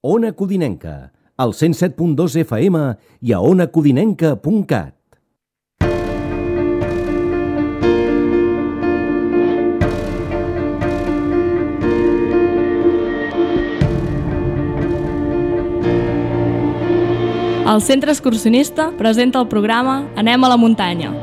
Ona Codinenca, al 107.2 FM i a onacodinenca.cat. El Centre Excursionista presenta el programa Anem a la muntanya.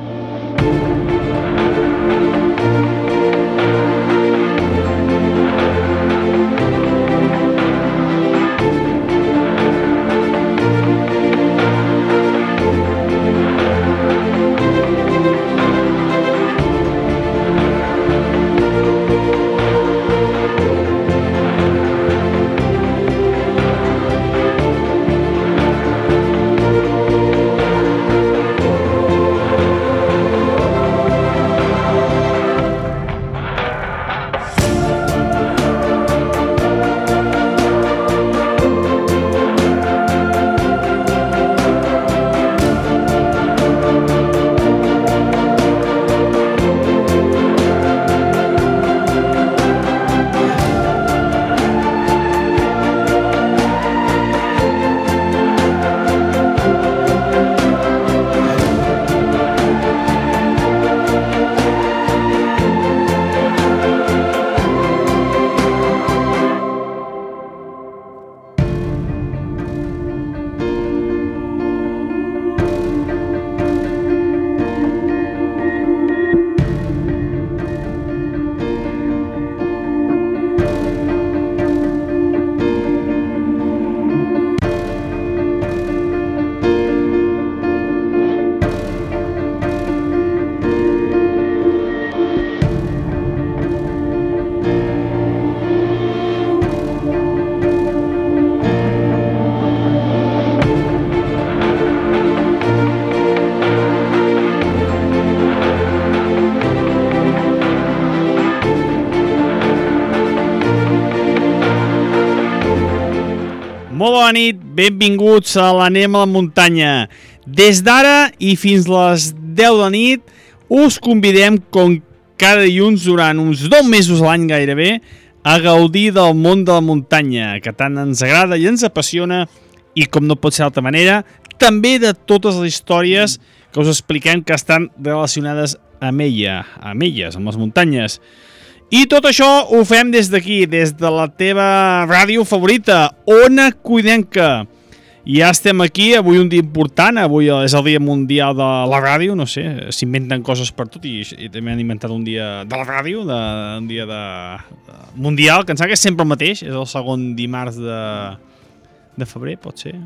Molt bona nit, benvinguts a l'Anem a la muntanya. Des d'ara i fins les 10 de nit us convidem, com cada dilluns durant uns 2 mesos a l'any gairebé, a gaudir del món de la muntanya, que tant ens agrada i ens apassiona, i com no pot ser d'altra manera, també de totes les històries que us expliquem que estan relacionades amb elles, amb les muntanyes. I tot això ho fem des d'aquí, des de la teva ràdio favorita, Ona Codinenca. Ja estem aquí, avui un dia important, avui és el dia mundial de la ràdio, no sé, s'inventen coses per tot i també han inventat un dia de la ràdio, un dia mundial, que em sembla que és sempre el mateix, és el segon dimarts de febrer, pot ser?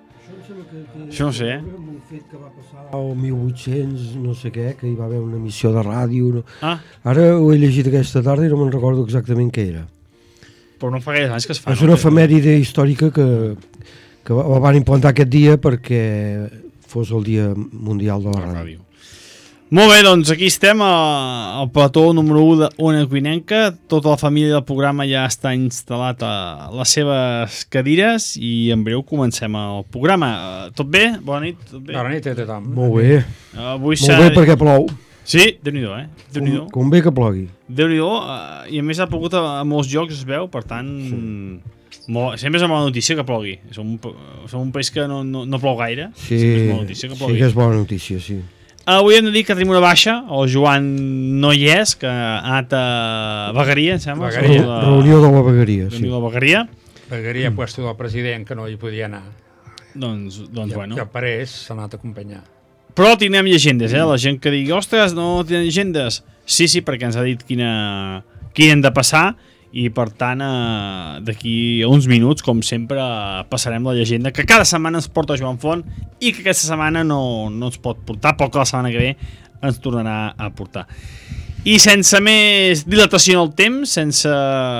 Això no sé, Un fet que va passar al 1800, no sé què, que hi va haver una emissió de ràdio. Ara ho he llegit aquesta tarda i no me'n recordo exactament què era. Però no fa gaire anys que es fa. És una efemèride històrica que la van implantar aquest dia perquè fos el Dia Mundial de la Ràdio. Molt bé, doncs aquí estem al plató número 1 d'Ona Codinenca. Tota la família del programa ja està instal·lat a les seves cadires i en breu comencem el programa. Tot bé? Bona nit? Tot bé? Bona nit a tothom. Molt bé. Molt bé perquè plou. Sí, Déu-n'hi-do, Déu-n'hi-do. Com bé que plogui. Déu-n'hi-do, i a més ha plogut a molts llocs, es veu, per tant... Sí. Sempre és una bona notícia que plogui. Som un país que no plou gaire. Sí, és bona notícia que plogui. Sí que és bona notícia, sí. Avui hem de dir que tenim una baixa, el Joan no hi és, que ha anat a Vegueria, em sembla. Reunió de la Vegueria, sí. Reunió de la Vegueria. Vegueria puesto del president, que no hi podia anar. Doncs bueno. I el Parés s'ha anat a acompanyar. Però tindrem llegendes, la gent que digui, ostres, no tenen llegendes. Sí, perquè ens ha dit quina hem de passar, i per tant d'aquí a uns minuts, com sempre, passarem la llegenda que cada setmana ens porta Joan Font i que aquesta setmana no ens pot portar, però que la setmana que ve ens tornarà a portar. I sense més dilatació en el temps, sense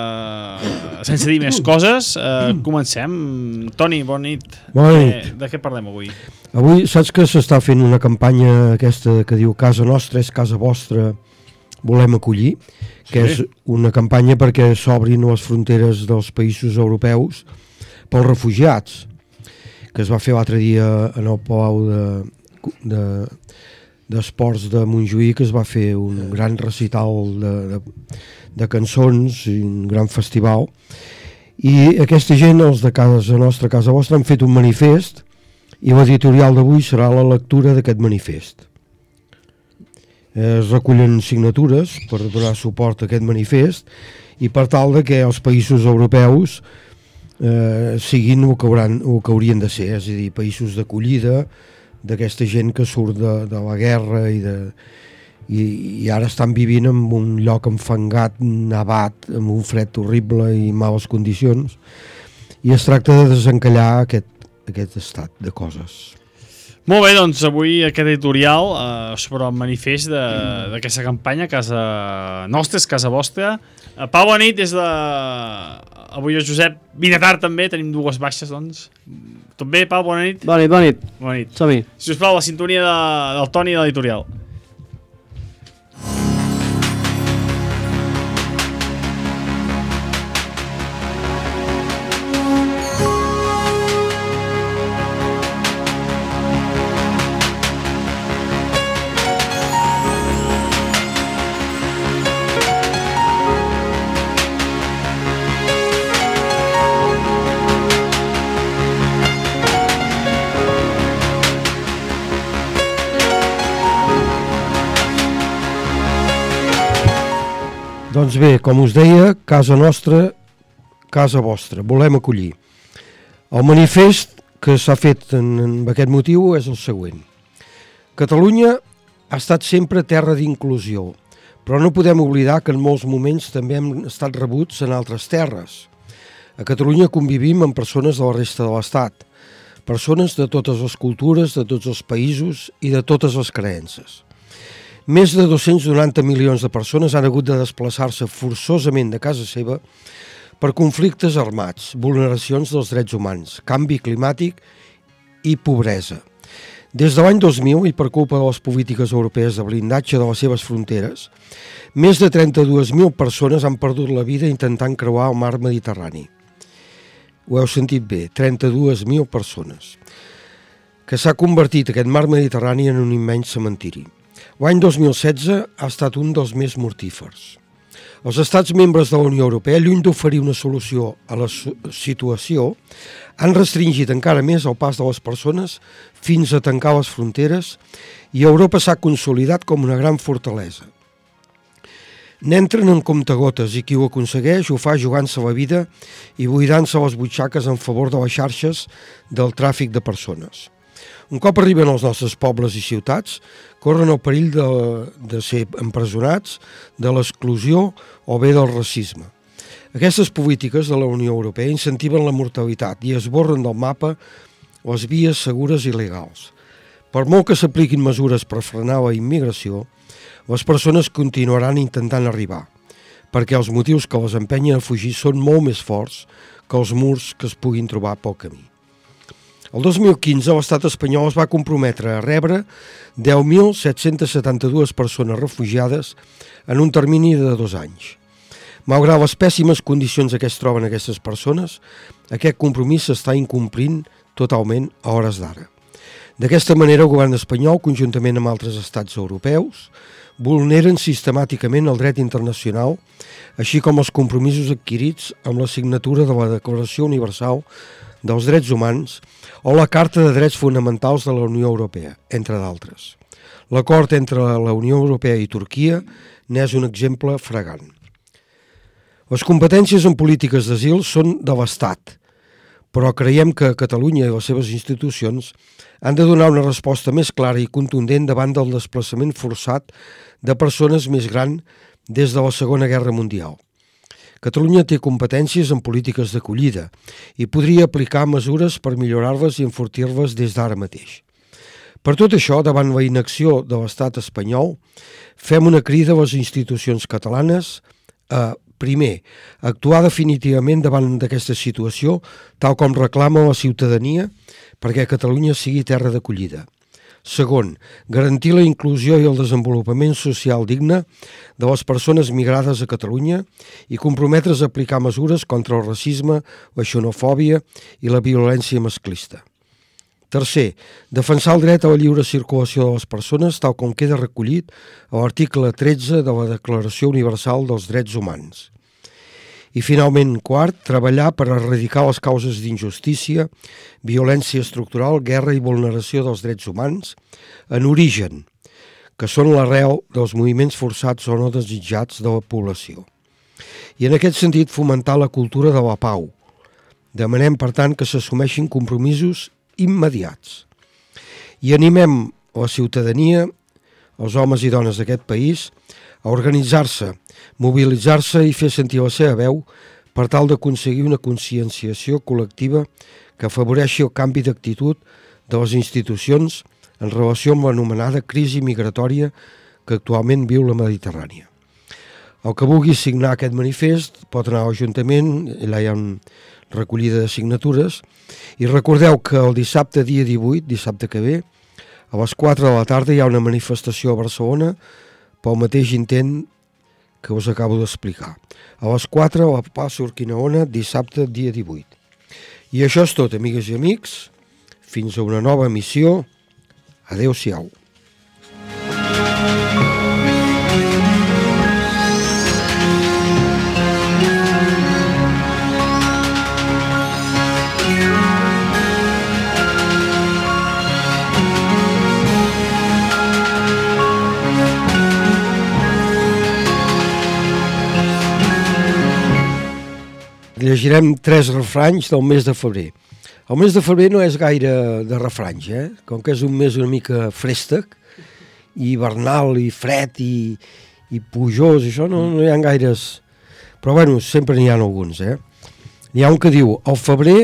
dir més coses, comencem. Toni, bona nit. Bona nit. De què parlem avui? Avui saps que s'està fent una campanya aquesta que diu Casa Nostra és casa vostra, volem acollir, que és una campanya perquè s'obrin les fronteres dels països europeus pels refugiats, que es va fer l'altre dia en el Palau d'Esports de Montjuïc, que es va fer un gran recital de cançons i un gran festival, I aquesta gent, els de casa nostra, casa vostra, han fet un manifest i l'editorial d'avui serà la lectura d'aquest manifest. Es recullen signatures per donar suport a aquest manifest i per tal de que els països europeus siguin el que haurien de ser, és a dir, països d'acollida d'aquesta gent que surt de la guerra i ara estan vivint en un lloc enfangat, nevat, amb un fred horrible i males condicions, i es tracta de desencallar aquest estat de coses. Molt bé, doncs avui aquest editorial sobre el manifest d'aquesta campanya Casa Nostra és Casa Vostra. Pau, bona nit, des de... Avui el Josep vine tard també, tenim dues baixes, doncs. Tot bé, Pau? Bona nit. Bona nit, bona nit. Bona nit. Som-hi. Si us plau, la sintonia del Toni de l'editorial. Doncs bé, com us deia, casa nostra, casa vostra, volem acollir. El manifest que s'ha fet en aquest motiu és el següent. Catalunya ha estat sempre terra d'inclusió, però no podem oblidar que en molts moments també hem estat rebuts en altres terres. A Catalunya convivim amb persones de la resta de l'Estat, persones de totes les cultures, de tots els països i de totes les creences. Més de 290 milions de persones han hagut de desplaçar-se forçosament de casa seva per conflictes armats, vulneracions dels drets humans, canvi climàtic i pobresa. Des de l'any 2000, i per culpa de les polítiques europees de blindatge de les seves fronteres, més de 32.000 persones han perdut la vida intentant creuar el mar Mediterrani. Ho heu sentit bé, 32.000 persones, que s'ha convertit aquest mar Mediterrani en un immens cementiri. L'any 2016 ha estat un dels més mortífers. Els estats membres de la Unió Europea, lluny d'oferir una solució a la situació, han restringit encara més el pas de les persones fins a tancar les fronteres i Europa s'ha consolidat com una gran fortalesa. N'entren en comptagotes i qui ho aconsegueix ho fa jugant-se la vida i buidant-se les butxaques en favor de les xarxes del tràfic de persones. Un cop arriben als nostres pobles i ciutats, corren el perill de ser empresonats, de l'exclusió o bé del racisme. Aquestes polítiques de la Unió Europea incentiven la mortalitat i esborren del mapa les vies segures i legals. Per molt que s'apliquin mesures per frenar la immigració, les persones continuaran intentant arribar, perquè els motius que les empenyen a fugir són molt més forts que els murs que es puguin trobar pel camí. El 2015 l'estat espanyol es va comprometre a rebre 10.772 persones refugiades en un termini de 2 anys. Malgrat les pèssimes condicions en què es troben aquestes persones, aquest compromís s'està incomplint totalment a hores d'ara. D'aquesta manera, el govern espanyol, conjuntament amb altres estats europeus, vulneren sistemàticament el dret internacional, així com els compromisos adquirits amb la signatura de la Declaració Universal dels Drets Humans o la Carta de Drets Fonamentals de la Unió Europea, entre d'altres. L'acord entre la Unió Europea i Turquia n'és un exemple fragant. Les competències en polítiques d'asil són de l'Estat, però creiem que Catalunya i les seves institucions han de donar una resposta més clara i contundent davant del desplaçament forçat de persones més grans des de la Segona Guerra Mundial. Catalunya té competències en polítiques d'acollida i podria aplicar mesures per millorar-les i enfortir-les des d'ara mateix. Per tot això, davant la inacció de l'estat espanyol, fem una crida a les institucions catalanes a, primer, actuar definitivament davant d'aquesta situació, tal com reclama la ciutadania, perquè Catalunya sigui terra d'acollida. Segon, garantir la inclusió i el desenvolupament social digne de les persones migrades a Catalunya i comprometre's a aplicar mesures contra el racisme, la xenofòbia i la violència masclista. Tercer, defensar el dret a la lliure circulació de les persones tal com queda recollit a l'article 13 de la Declaració Universal dels Drets Humans. I finalment, quart, treballar per erradicar les causes d'injustícia, violència estructural, guerra i vulneració dels drets humans en origen, que són l'arrel dels moviments forçats o no desitjats de la població. I en aquest sentit fomentar la cultura de la pau. Demanem, per tant, que s'assumeixin compromisos immediats. I animem la ciutadania, els homes i dones d'aquest país, a organitzar-se, mobilitzar-se i fer sentir la seva veu per tal d'aconseguir una conscienciació col·lectiva que afavoreixi el canvi d'actitud de les institucions en relació amb l'anomenada crisi migratòria que actualment viu la Mediterrània. El que vulgui signar aquest manifest pot anar a l'Ajuntament, allà hi ha recollida de signatures, i recordeu que el dissabte dia 18, dissabte que ve, a les 4 de la tarda hi ha una manifestació a Barcelona pel mateix intent que us acabo d'explicar. A les 4 a la plaça Urquinaona, dissabte dia 18. I això és tot, amigues i amics. Fins a una nova emissió. Adéu-siau. Llegirem 3 refranys del mes de febrer. El mes de febrer no és gaire de refranys, com que és un mes una mica frèstec, i hivernal, i fred, i pujós, i això no hi ha gaires... Però bueno, sempre n'hi ha alguns, N'hi ha un que diu, el febrer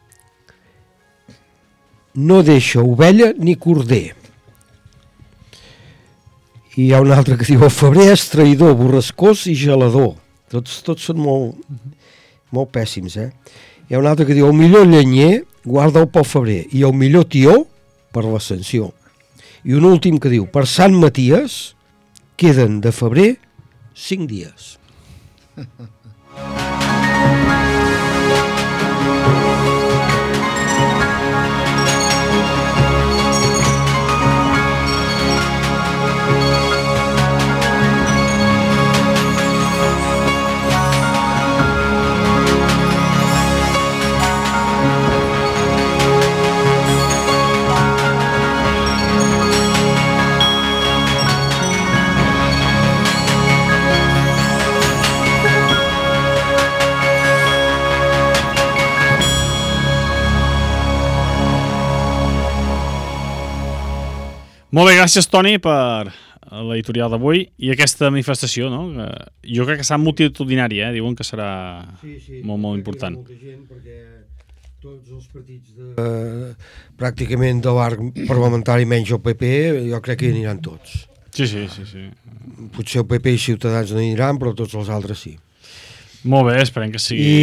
no deixa ovella ni corder. I hi ha un altre que diu, el febrer és traïdor, borrascós i gelador. Tots són molt pèssims, Hi ha un altre que diu, el millor llenyer guarda'l pel febrer i el millor tió per l'Ascensió. I un últim que diu, per Sant Maties queden de febrer 5 dies. Molt bé, gràcies, Toni, per l'editorial d'avui i aquesta manifestació, no? Jo crec que serà multitudinària, diuen que serà molt important. Molta gent perquè tots els partits pràcticament de l'arc parlamentari menys el PP, jo crec que hi aniran tots. Sí. Potser el PP i Ciutadans no hi aniran, però tots els altres sí. Molt bé, esperem que sigui...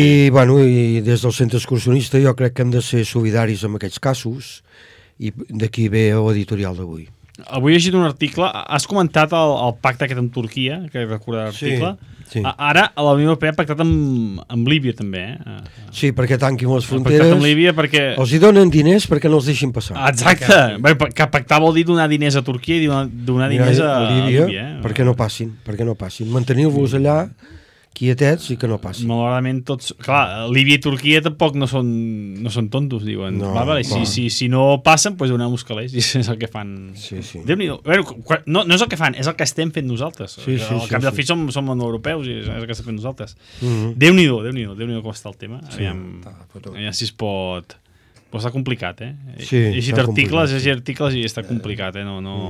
I des del centre excursionista jo crec que hem de ser solidaris amb aquests casos i d'aquí ve l'editorial d'avui. Avui he llegit un article, has comentat el pacte aquest amb Turquia, que recordar l'article. Sí. Ara la Unió Europea ha pactat amb Líbia també, Sí, perquè tanquin les fronteres. Ha pactat amb Líbia perquè... Els hi donen diners perquè no els deixin passar. Exacte. Que pactar vol dir donar diners a Turquia i donar diners a Líbia. Perquè no passin. Mantenir-vos allà quietets i que no passin. Malauradament tots... Clar, Líbia i Turquia tampoc no són tontos, diuen. No, vale, si no passen, doncs donem uns calés. I és el que fan... Sí. Déu-n'hi-do. No és el que fan, és el que estem fent nosaltres. Al cap del fi som europeus i és el que estem fent nosaltres. Déu-n'hi-do com està el tema. Aviam si es pot... Però està complicat, Sí, he llegit articles i està complicat,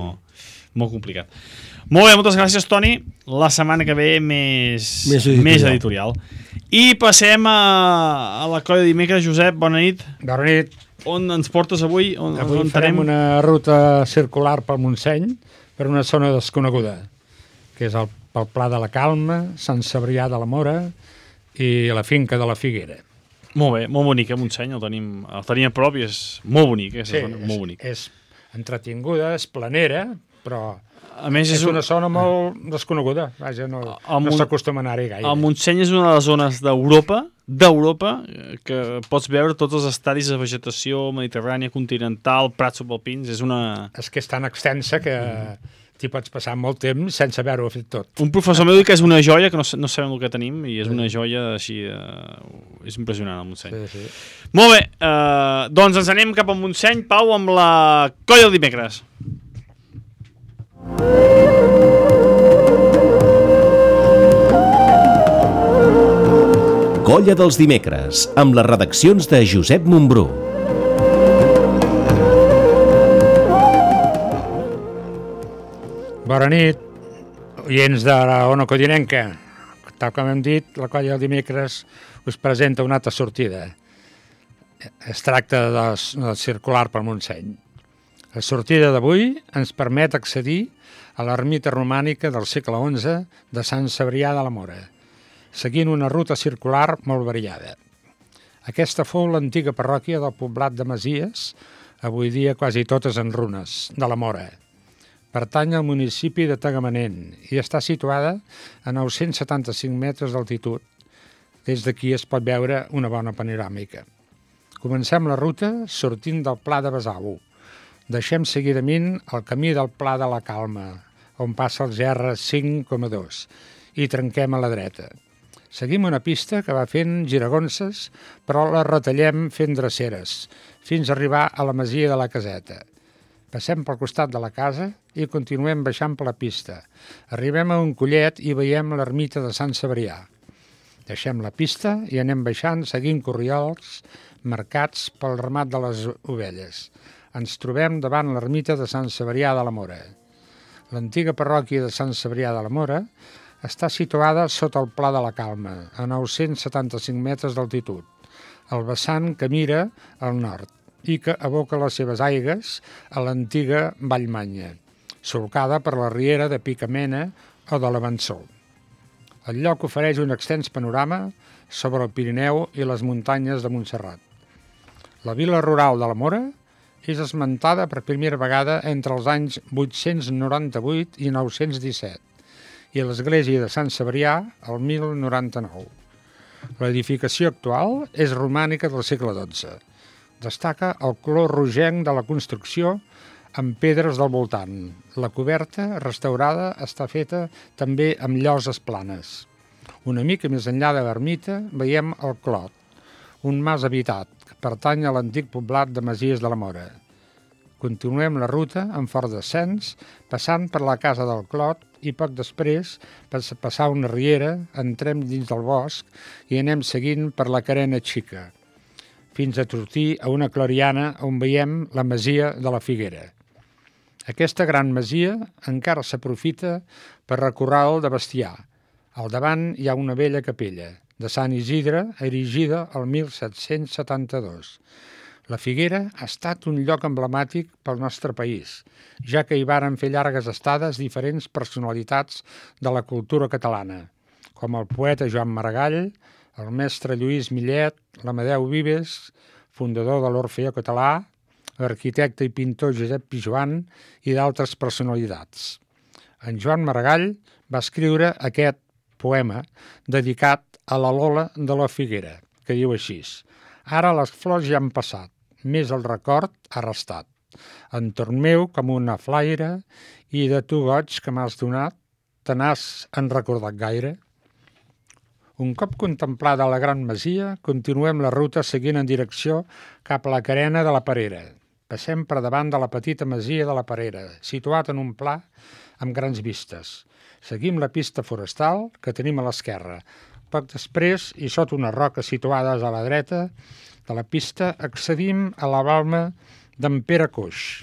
molt complicat. Molt bé, moltes gràcies, Toni. La setmana que ve més editorial. I passem a la colla de dimecres. Josep, bona nit. Bona nit. On ens portes avui? Avui farem una ruta circular pel Montseny per una zona desconeguda, que és pel Pla de la Calma, Sant Cebrià de la Mora i la Finca de la Figuera. Molt bé, molt bonic, Montseny, el tenim a prop i és molt bonic. Molt bonic. És entretinguda, és planera, però a més, és una zona molt desconeguda. Vaja, no s'acostuma a anar-hi gaire. El Montseny és una de les zones d'Europa que pots veure tots els estadis de vegetació mediterrània, continental, prats subalpins. És que és tan extensa que t'hi pots passar molt temps sense haver-ho fet tot. Un professor meu diu que és una joia, que no sabem el que tenim, i és una joia així... és impressionant, el Montseny. Sí. Molt bé, doncs ens anem cap al Montseny, Pau, amb la Colla del Dimecres. Colla dels dimecres, amb les redaccions de Josep Montbrú. Bona nit, oients de la Ona Codinenca. Tal com hem dit, la Colla del Dimecres us presenta una altra sortida. Es tracta del circular pel Montseny. La sortida d'avui ens permet accedir a l'ermita romànica del segle XI de Sant Cebrià de la Mora, seguint una ruta circular molt variada. Aquesta fou l'antiga parròquia del poblat de Masies, avui dia quasi totes en runes, de la Mora. Pertany al municipi de Tagamanent i està situada a 975 metres d'altitud. Des d'aquí es pot veure una bona panoràmica. Comencem la ruta sortint del Pla de Besau. Deixem seguidament el camí del Pla de la Calma, on passa el GR5,2, i trenquem a la dreta. Seguim una pista que va fent giragonses, però la retallem fent dreceres, fins a arribar a la masia de la Caseta. Passem pel costat de la casa i continuem baixant per la pista. Arribem a un collet i veiem l'ermita de Sant Cebrià. Deixem la pista i anem baixant seguint corriols marcats pel ramat de les ovelles. Ens trobem davant l'ermita de Sant Cebrià de la Mora. L'antiga parròquia de Sant Cebrià de la Mora està situada sota el Pla de la Calma, a 975 metres d'altitud, el vessant que mira al nord i que aboca les seves aigues a l'antiga Vallmanya, solcada per la riera de Picamena o de l'Avançó. El lloc ofereix un extens panorama sobre el Pirineu i les muntanyes de Montserrat. La vila rural de la Mora és esmentada per primera vegada entre els anys 898 i 917 i l'església de Sant Cebrià el 1099. L'edificació actual és romànica del segle XII. Destaca el color rogenc de la construcció amb pedres del voltant. La coberta, restaurada, està feta també amb lloses planes. Una mica més enllà de l'ermita veiem el Clot, un mas habitat que pertany a l'antic poblat de Masies de la Mora. Continuem la ruta amb fort descens, passant per la casa del Clot i poc després, per passar una riera, entrem dins del bosc i anem seguint per la carena xica, fins a sortir a una clariana on veiem la masia de la Figuera. Aquesta gran masia encara s'aprofita per recorre'l de bestiar. Al davant hi ha una vella capella de Sant Isidre, erigida el 1772. La Figuera ha estat un lloc emblemàtic pel nostre país, ja que hi varen fer llargues estades diferents personalitats de la cultura catalana, com el poeta Joan Maragall, el mestre Lluís Millet, l'Amadeu Vives, fundador de l'Orfeó Català, l'arquitecte i pintor Josep Pijoan i d'altres personalitats. En Joan Maragall va escriure aquest poema dedicat a la Lola de la Figuera, que diu així: «Ara les flors ja han passat, més el record ha restat. Entorn meu com una flaire i de tu goig que m'has donat, te n'has en recordat gaire?» Un cop contemplada la gran masia, continuem la ruta seguint en direcció cap a la carena de la Perera. Passem per davant de la petita masia de la Perera, situat en un pla amb grans vistes. Seguim la pista forestal que tenim a l'esquerra. Poc després, i sota unes roques situades a la dreta de la pista, accedim a la balma d'en Pere Coix.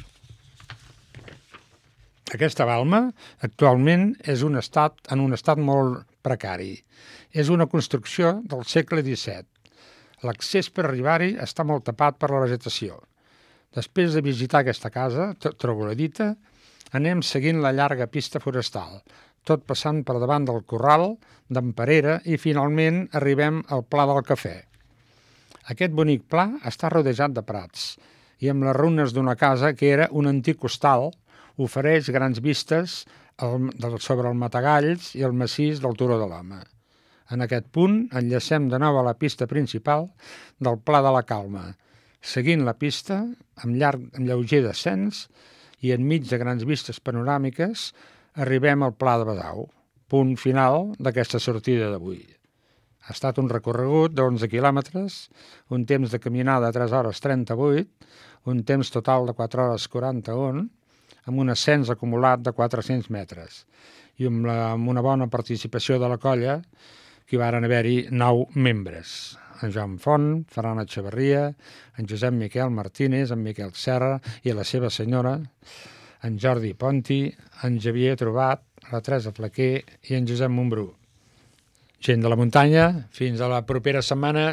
Aquesta balma actualment és en un estat molt precari. És una construcció del segle XVII. L'accés per arribar-hi està molt tapat per la vegetació. Després de visitar aquesta casa, troboladita, anem seguint la llarga pista forestal, tot passant per davant del corral d'en Perera i finalment arribem al Pla del Cafè. Aquest bonic pla està rodejat de prats i amb les runes d'una casa que era un antic hostal ofereix grans vistes sobre el Matagalls i el massís del Turó de l'Home. En aquest punt enllacem de nou a la pista principal del Pla de la Calma. Seguint la pista, amb lleuger descens, i enmig de grans vistes panoràmiques arribem al Pla de Badau, punt final d'aquesta sortida d'avui. Ha estat un recorregut d'11 quilòmetres, un temps de caminada de 3 hores 38, un temps total de 4 hores 41, amb un ascens acumulat de 400 metres i amb una bona participació de la colla, que hi varen haver-hi 9 membres. En Joan Font, Ferran Echeverria, en Josep Miquel Martínez, en Miquel Serra i la seva senyora, en Jordi Ponti, en Xavier Trobat, la Teresa Flaquer i en Josep Montbrú. Gent de la muntanya, fins a la propera setmana.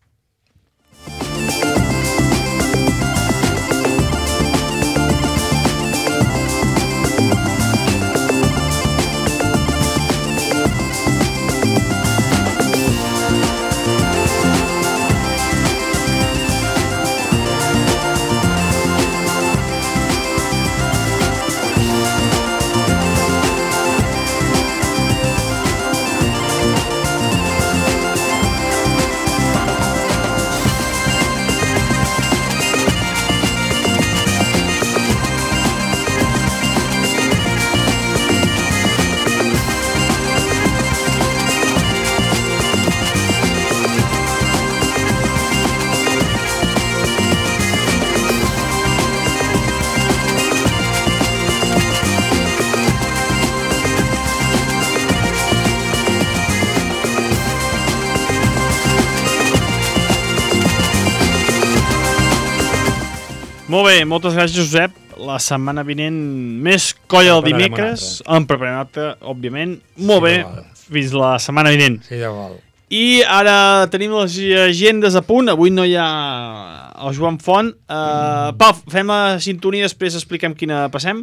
Molt bé, moltes gràcies, Josep. La setmana vinent més colla el dimecres. En preparem altra, òbviament. Molt bé, fins la setmana vinent. Sí, de vol. I ara tenim les agendes a punt. Avui no hi ha el Joan Font. Pau, fem la sintonia, després expliquem quina passem.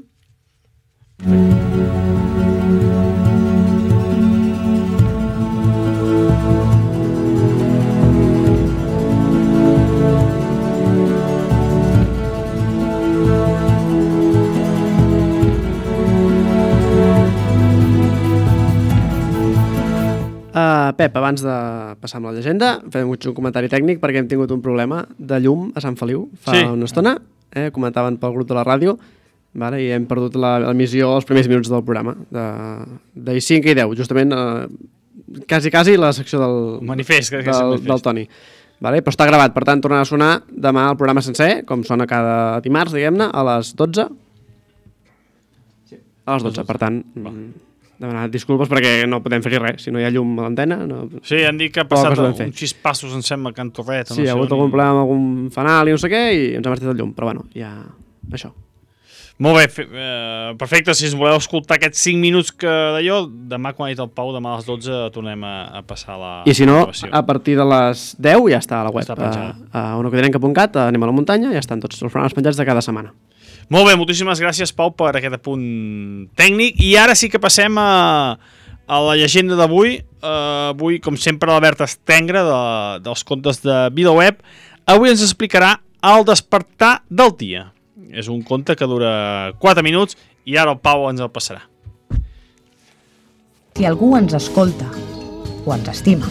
Pep, abans de passar amb la llegenda, fem un comentari tècnic perquè hem tingut un problema de llum a Sant Feliu fa una estona, comentaven pel grup de la ràdio, vale, i hem perdut l'emissió als primers minuts del programa, de 5 i 10, justament quasi la secció del manifest del Toni. Vale, però està gravat, per tant tornarà a sonar demà el programa sencer, com sona cada dimarts, diguem-ne, a les 12. A les 12, per tant... demanar disculpes perquè no podem fer-hi res, si no hi ha llum a l'antena. No... Sí, han dit que ha passat uns 6 passos, em sembla, que han torret. Sí, hi ha hagut algun problema amb algun fanal i no sé què, i ens ha marxat el llum, però bueno, ja... això. Molt bé, perfecte, si us voleu escoltar aquests 5 minuts que d'allò, demà quan ha dit el Pau, demà a les 12 tornem a passar la I si no, a partir de les 10 ja està a la web, a onacodinenca.cat, anem a la muntanya, ja estan tots els programes penjats de cada setmana. Molt bé, moltíssimes gràcies, Pau, per aquest apunt tècnic. I ara sí que passem a la llegenda d'avui. Avui, com sempre, l'Albert Estengre, dels contes de VilaWeb. Avui ens explicarà El despertar del dia. És un conte que dura 4 minuts i ara el Pau ens el passarà. Si algú ens escolta o ens estima.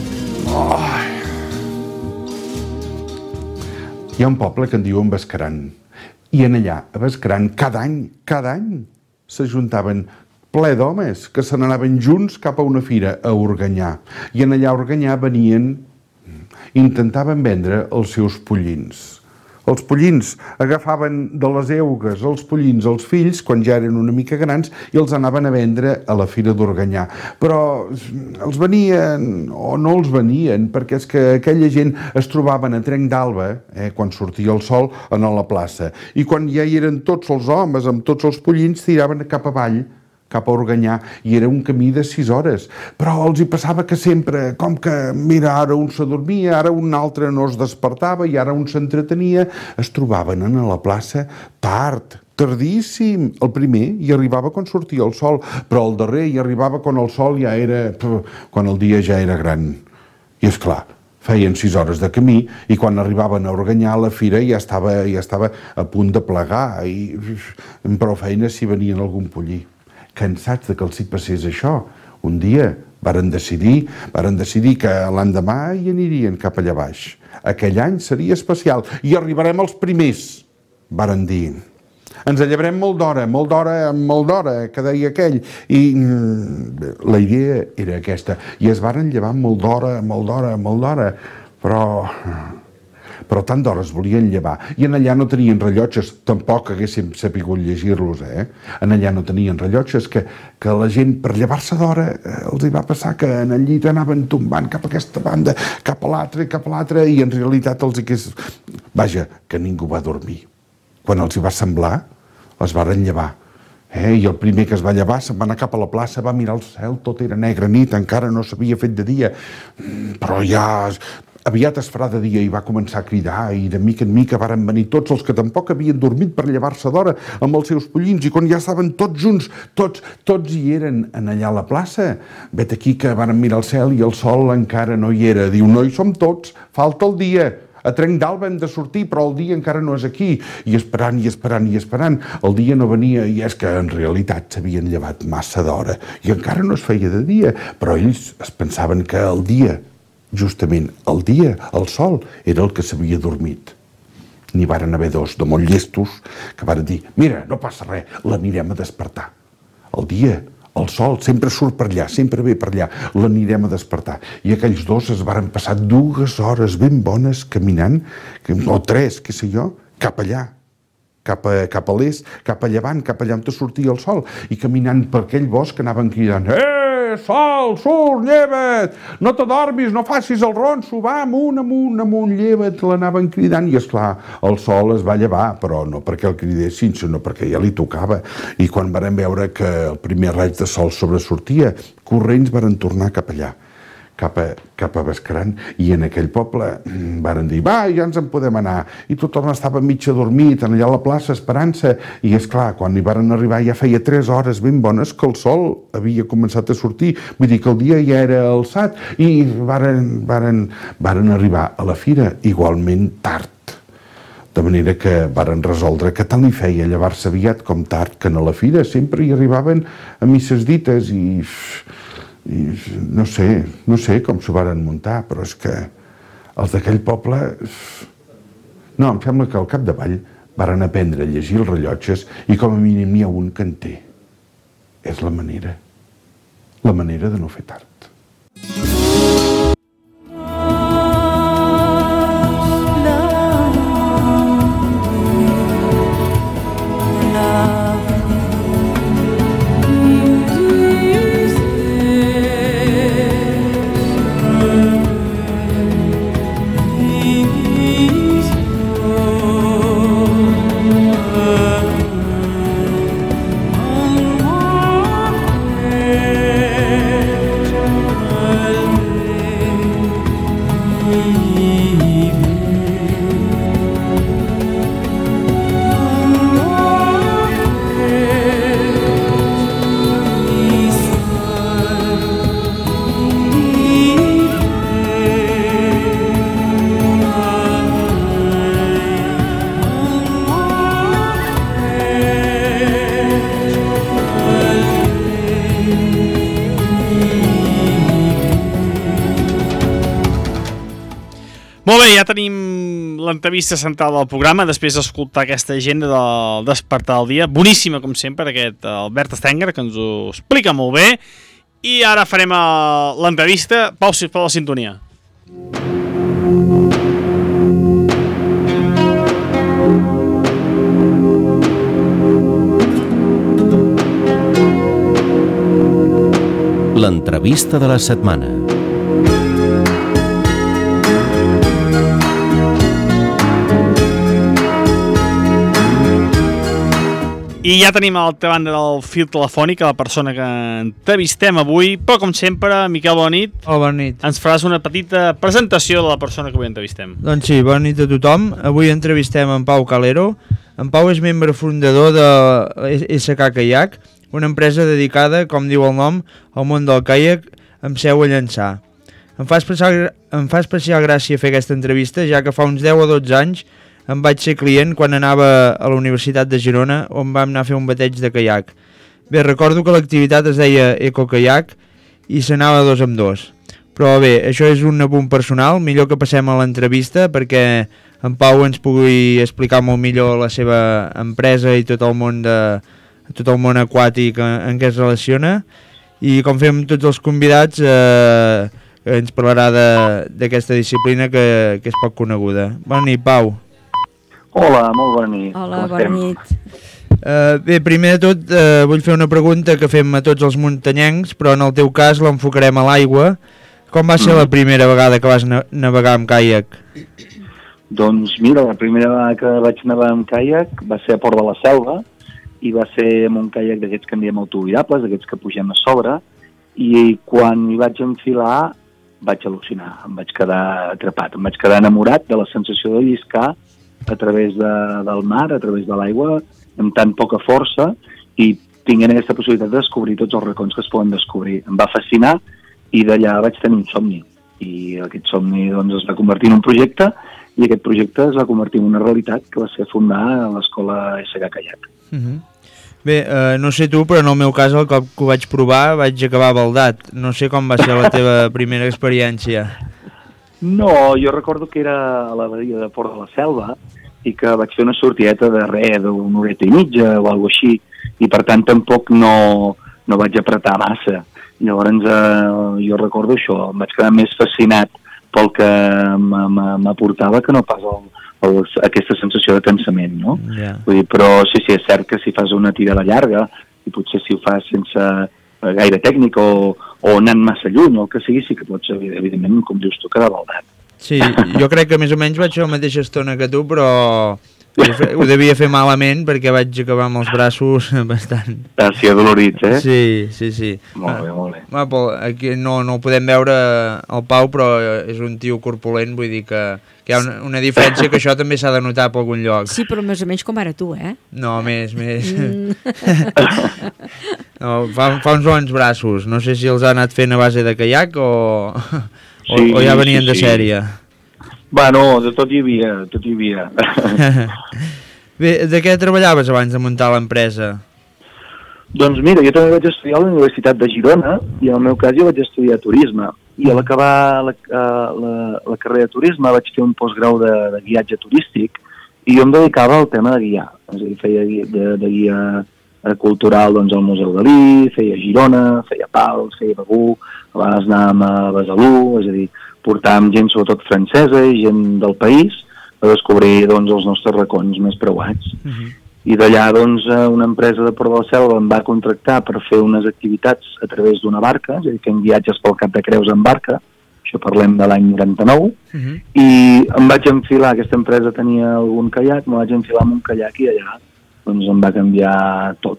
Hi ha un poble que en diuen Bescaran. I en allà, a Bescaran, cada any, s'ajuntaven ple d'homes que se n'anaven junts cap a una fira a Organyà. I en allà a Organyà intentaven vendre els seus pollins. Els pollins agafaven de les eugues els pollins als fills quan ja eren una mica grans i els anaven a vendre a la fira d'Organyà. Però els venien o no els venien perquè és que aquella gent es trobaven a Trenc d'Alba, quan sortia el sol, a la plaça. I quan ja hi eren tots els homes amb tots els pollins tiraven cap avall, cap a Organyà, i era un camí de 6 hores. Però els hi passava que sempre, com que, mira, ara un s'adormia, ara un altre no es despertava i ara un s'entretenia, es trobaven a la plaça tardíssim. El primer hi arribava quan sortia el sol, però el darrer hi arribava quan el sol ja era... quan el dia ja era gran. I és clar, feien 6 hores de camí i quan arribaven a Organyà la fira ja estava a punt de plegar i amb prou feina si venien algun pollí. Cansats que els hi passés això, un dia varen decidir que l'endemà hi anirien cap allà baix. Aquell any seria especial i arribarem els primers, varen dir. ens llevarem molt d'hora, que deia aquell. I la idea era aquesta. I es varen llevar molt d'hora, però tant d'hores volien llevar. I en allà no tenien rellotges, tampoc haguéssim sapigut llegir-los, En allà no tenien rellotges, que la gent, per llevar-se d'hora, els hi va passar que en el llit anaven tombant cap a aquesta banda, cap a l'altra, i en realitat els hi hagués... Vaja, que ningú va dormir. Quan els hi va semblar, es varen llevar. I el primer que es va llevar se'n va anar cap a la plaça, va mirar el cel, tot era negra nit, encara no s'havia fet de dia, però ja... Aviat es farà de dia i va començar a cridar i de mica en mica varen venir tots els que tampoc havien dormit per llevar-se d'hora amb els seus pollins i quan ja estaven tots junts, tots hi eren en allà a la plaça. Vet aquí que varen mirar el cel i el sol encara no hi era. Diu, no hi som tots, falta el dia. A trenc d'alba hem de sortir, però el dia encara no és aquí. I esperant. El dia no venia i és que en realitat s'havien llevat massa d'hora i encara no es feia de dia, però ells es pensaven que el dia, justament el dia, el sol, era el que s'havia dormit. N'hi varen haver dos de molt llestos que varen dir, mira, no passa res, l'anirem a despertar. El dia, el sol, sempre surt per allà, sempre ve per allà, l'anirem a despertar. I aquells dos es varen passar 2 hores ben bones caminant, o 3, què sé jo, cap allà, cap a l'est, cap a llevant, cap allà on sortia el sol, i caminant per aquell bosc anaven cridant, sol, surt, lleva't, no t'adormis, no facis el ronso, va, amunt, lleva't, l'anaven cridant, i esclar, el sol es va llevar, però no perquè el cridessin, sinó perquè ja li tocava, i quan varen veure que el primer raig de sol sobresortia, corrents varen tornar cap allà, cap a Bescaran, i en aquell poble varen dir, va, ja ens en podem anar, i tothom estava mig adormit, allà a la plaça esperant-se, i esclar, quan hi varen arribar ja feia 3 hores ben bones que el sol havia començat a sortir, vull dir que el dia ja era alçat, i varen arribar a la fira igualment tard, de manera que varen resoldre que tant li feia llevar-se aviat com tard, que a la fira sempre hi arribaven a misses dites i no sé com s'ho varen muntar, però és que els d'aquell poble... No, em sembla que al capdavall varen aprendre a llegir els rellotges i com a mínim n'hi ha un que en té. És la manera de no fer tard. Molt bé, ja tenim l'entrevista central del programa, després d'escoltar aquesta agenda del Despertar del Dia, boníssima com sempre, aquest Albert Stengra, que ens ho explica molt bé, i ara farem l'entrevista. Pau, sisplau, la sintonia. L'entrevista de la setmana. I ja tenim a l'altra banda del fil telefònic a la persona que entrevistem avui, però com sempre, Miquel, bona nit. Hola, bona nit. Ens faràs una petita presentació de la persona que avui entrevistem. Doncs sí, bona nit a tothom. Avui entrevistem en Pau Calero. En Pau és membre fundador de SK Kayak, una empresa dedicada, com diu el nom, al món del caiac amb seu a Llançà. Em fa especial gràcia fer aquesta entrevista, ja que fa uns 10 o 12 anys em vaig ser client quan anava a la Universitat de Girona, on vam anar a fer un bateig de caiac. Bé, recordo que l'activitat es deia Eco-Kayak i s'anava 2 en 2. Però bé, això és un apunt personal, millor que passem a l'entrevista perquè en Pau ens pugui explicar molt millor la seva empresa i tot el món aquàtic en què es relaciona. I com fem tots els convidats, ens parlarà d'aquesta disciplina que és poc coneguda. Bona nit, Pau. Hola, molt bona nit. Hola, bona nit. Bé, primer de tot vull fer una pregunta que fem a tots els muntanyencs, però en el teu cas l'enfocarem a l'aigua. Com va ser la primera vegada que vas navegar amb caiac? Doncs mira, la primera vegada que vaig navegar amb caiac va ser a Port de la Selva, i va ser amb un caiac d'aquests que en diem autovirables, d'aquests que pugem a sobre, i quan hi vaig enfilar vaig al·lucinar, em vaig quedar atrapat, em vaig quedar enamorat de la sensació de lliscar a través del mar, a través de l'aigua, amb tan poca força, i tinguent aquesta possibilitat de descobrir tots els racons que es poden descobrir. Em va fascinar i d'allà vaig tenir un somni, i aquest somni doncs, es va convertir en un projecte, i aquest projecte es va convertir en una realitat que va ser fundar a l'escola SK Kayak. Bé, no sé tu, però en el meu cas el cop que ho vaig provar vaig acabar baldat. No sé com va ser la teva primera experiència. No, jo recordo que era a la badia de Port de la Selva i que vaig fer una sortideta d'una horeta i mitja o alguna així, i per tant tampoc no vaig apretar massa. Llavors jo recordo això, em vaig quedar més fascinat pel que m'aportava que no pas aquesta sensació de cansament, no? Yeah. Vull dir, però sí, és cert que si fas una tirada llarga, i potser si ho fas sense gaire tècnica o anant massa lluny o el que sigui, sí que pots, evidentment, com dius tu, quedar baldat. Sí, jo crec que més o menys vaig fer la mateixa estona que tu, però ho devia fer malament perquè vaig acabar amb els braços bastant... Sí, adolorits, eh? Sí. Molt bé, molt bé. Pol, aquí no ho podem veure el Pau, però és un tio corpulent, vull dir que hi ha una diferència que això també s'ha de notar per algun lloc. Sí, però més o menys com ara tu, eh? No, més. No, fa uns bons braços. No sé si els ha anat fent a base de caiac o ja venien de sèrie. Bueno, de tot hi havia, Bé, de què treballaves abans de muntar l'empresa? Doncs mira, jo també vaig estudiar a la Universitat de Girona i en el meu cas jo vaig estudiar turisme. I a l'acabar la carrera de turisme vaig fer un postgrau de guiatge turístic i jo em dedicava al tema de guiar. És a dir, feia de guia cultural doncs, al Museu Dalí, feia Girona, feia Pals, feia Begur, a vegades anàvem a Besalú, és a dir, portàvem gent sobretot francesa i gent del país a descobrir doncs, els nostres racons més preuats. I d'allà doncs, una empresa de Port de la Selva em va contractar per fer unes activitats a través d'una barca, és a dir, fent guiatges pel Cap de Creus en barca, això parlem de l'any 99, i em vaig enfilar, aquesta empresa tenia algun caiac, me vaig enfilar amb un caiac i allà doncs, em va canviar tot.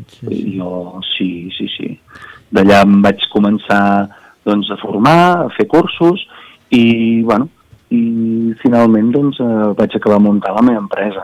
Jo, sí. D'allà em vaig començar doncs, a formar, a fer cursos i, bueno, i finalment doncs, vaig acabar muntant la meva empresa,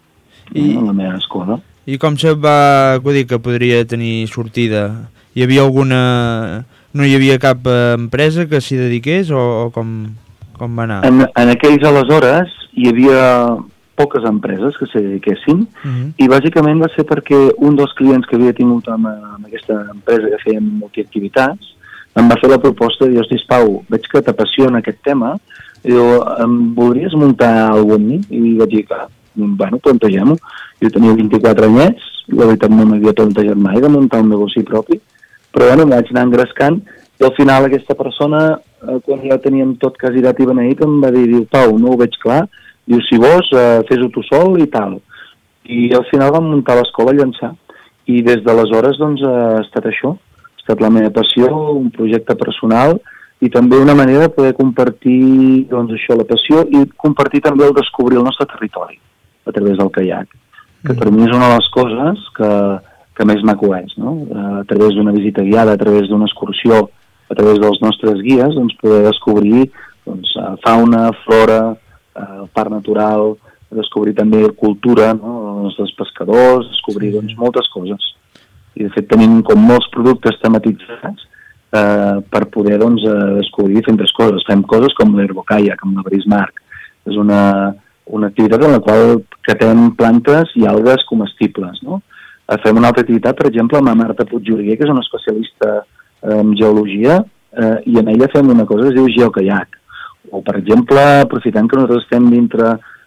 la meva escola. I com se't va acudir que podria tenir sortida? Hi havia alguna... No hi havia cap empresa que s'hi dediqués o com va anar? En aquells aleshores hi havia poques empreses que s'hi dediquessin i bàsicament va ser perquè un dels clients que havia tingut amb aquesta empresa que feien multiactivitats em va fer la proposta de dir, hosti, Pau, veig que t'apassiona aquest tema, i diu, voldries muntar alguna cosa amb mi? I vaig dir, bueno, plantegem-ho. Jo tenia 24 anyets, la veritat no m'havia plantejat mai de muntar un negoci propi, però bueno, em vaig anar engrescant i al final aquesta persona, quan ja teníem tot quasi dat i beneït, em va dir, diu, Pau, no ho veig clar, diu, si vols, fes-ho tu sol i tal. I al final vam muntar l'escola a Llançà i des d'aleshores doncs ha estat això. Ha estat la meva passió, un projecte personal i també una manera de poder compartir doncs, això, la passió i compartir també el descobrir el nostre territori a través del caiac, que per mi és una de les coses que més m'aco és, no? A través d'una visita guiada, a través d'una excursió, a través dels nostres guies, doncs, poder descobrir doncs, fauna, flora, parc natural, descobrir també cultura, no? Els pescadors, descobrir doncs, moltes coses. I de fet tenim com molts productes tematitzats per poder doncs, descobrir diferents coses. Fem coses com l'herbocaiac, com la brismarc. És una activitat en la qual catem plantes i algues comestibles. No? Fem una altra activitat, per exemple, amb la Marta Puigjurguer, que és una especialista en geologia, i amb ella fem una cosa que es diu geocaiac. O, per exemple, aprofitant que nosaltres estem dintre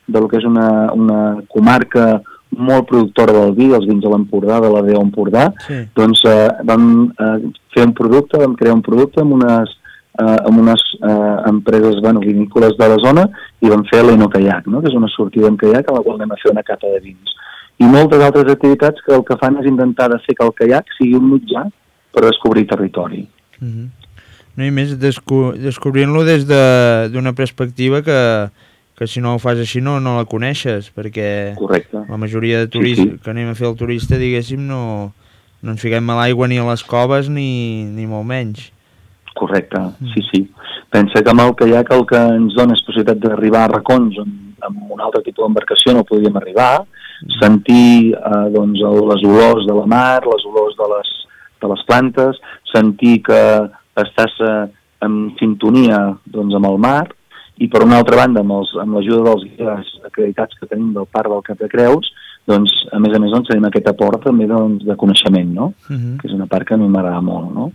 del que és una comarca molt productora del vi, els vins de l'Empordà, de la DO Empordà, doncs vam fer un producte, vam crear un producte amb unes empreses vinícoles de la zona i vam fer l'Enokayak, no? Que és una sortida en caiac a la qual anem a fer una cata de vins. I moltes altres activitats que el que fan és intentar de fer que el caiac sigui un mitjà per descobrir territori. No, i més descobrint-lo des d'una perspectiva que si no ho fas així no la coneixes, perquè la majoria de turistes que anem a fer el turista, diguéssim, no ens fiquem a l'aigua ni a les coves ni molt menys. Correcte, sí. Pensa que amb el caiac el que ens dona és possibilitat d'arribar a racons on amb un altre tipus d'embarcació no podíem arribar, sentir les olors de la mar, les olors de les plantes, sentir que estàs en sintonia amb el mar, i per una altra banda, amb l'ajuda dels guies acreditats que tenim del Parc del Cap de Creus, doncs, a més tenim aquest aport també de coneixement, no? Que és una part que a mi m'agrada molt, no?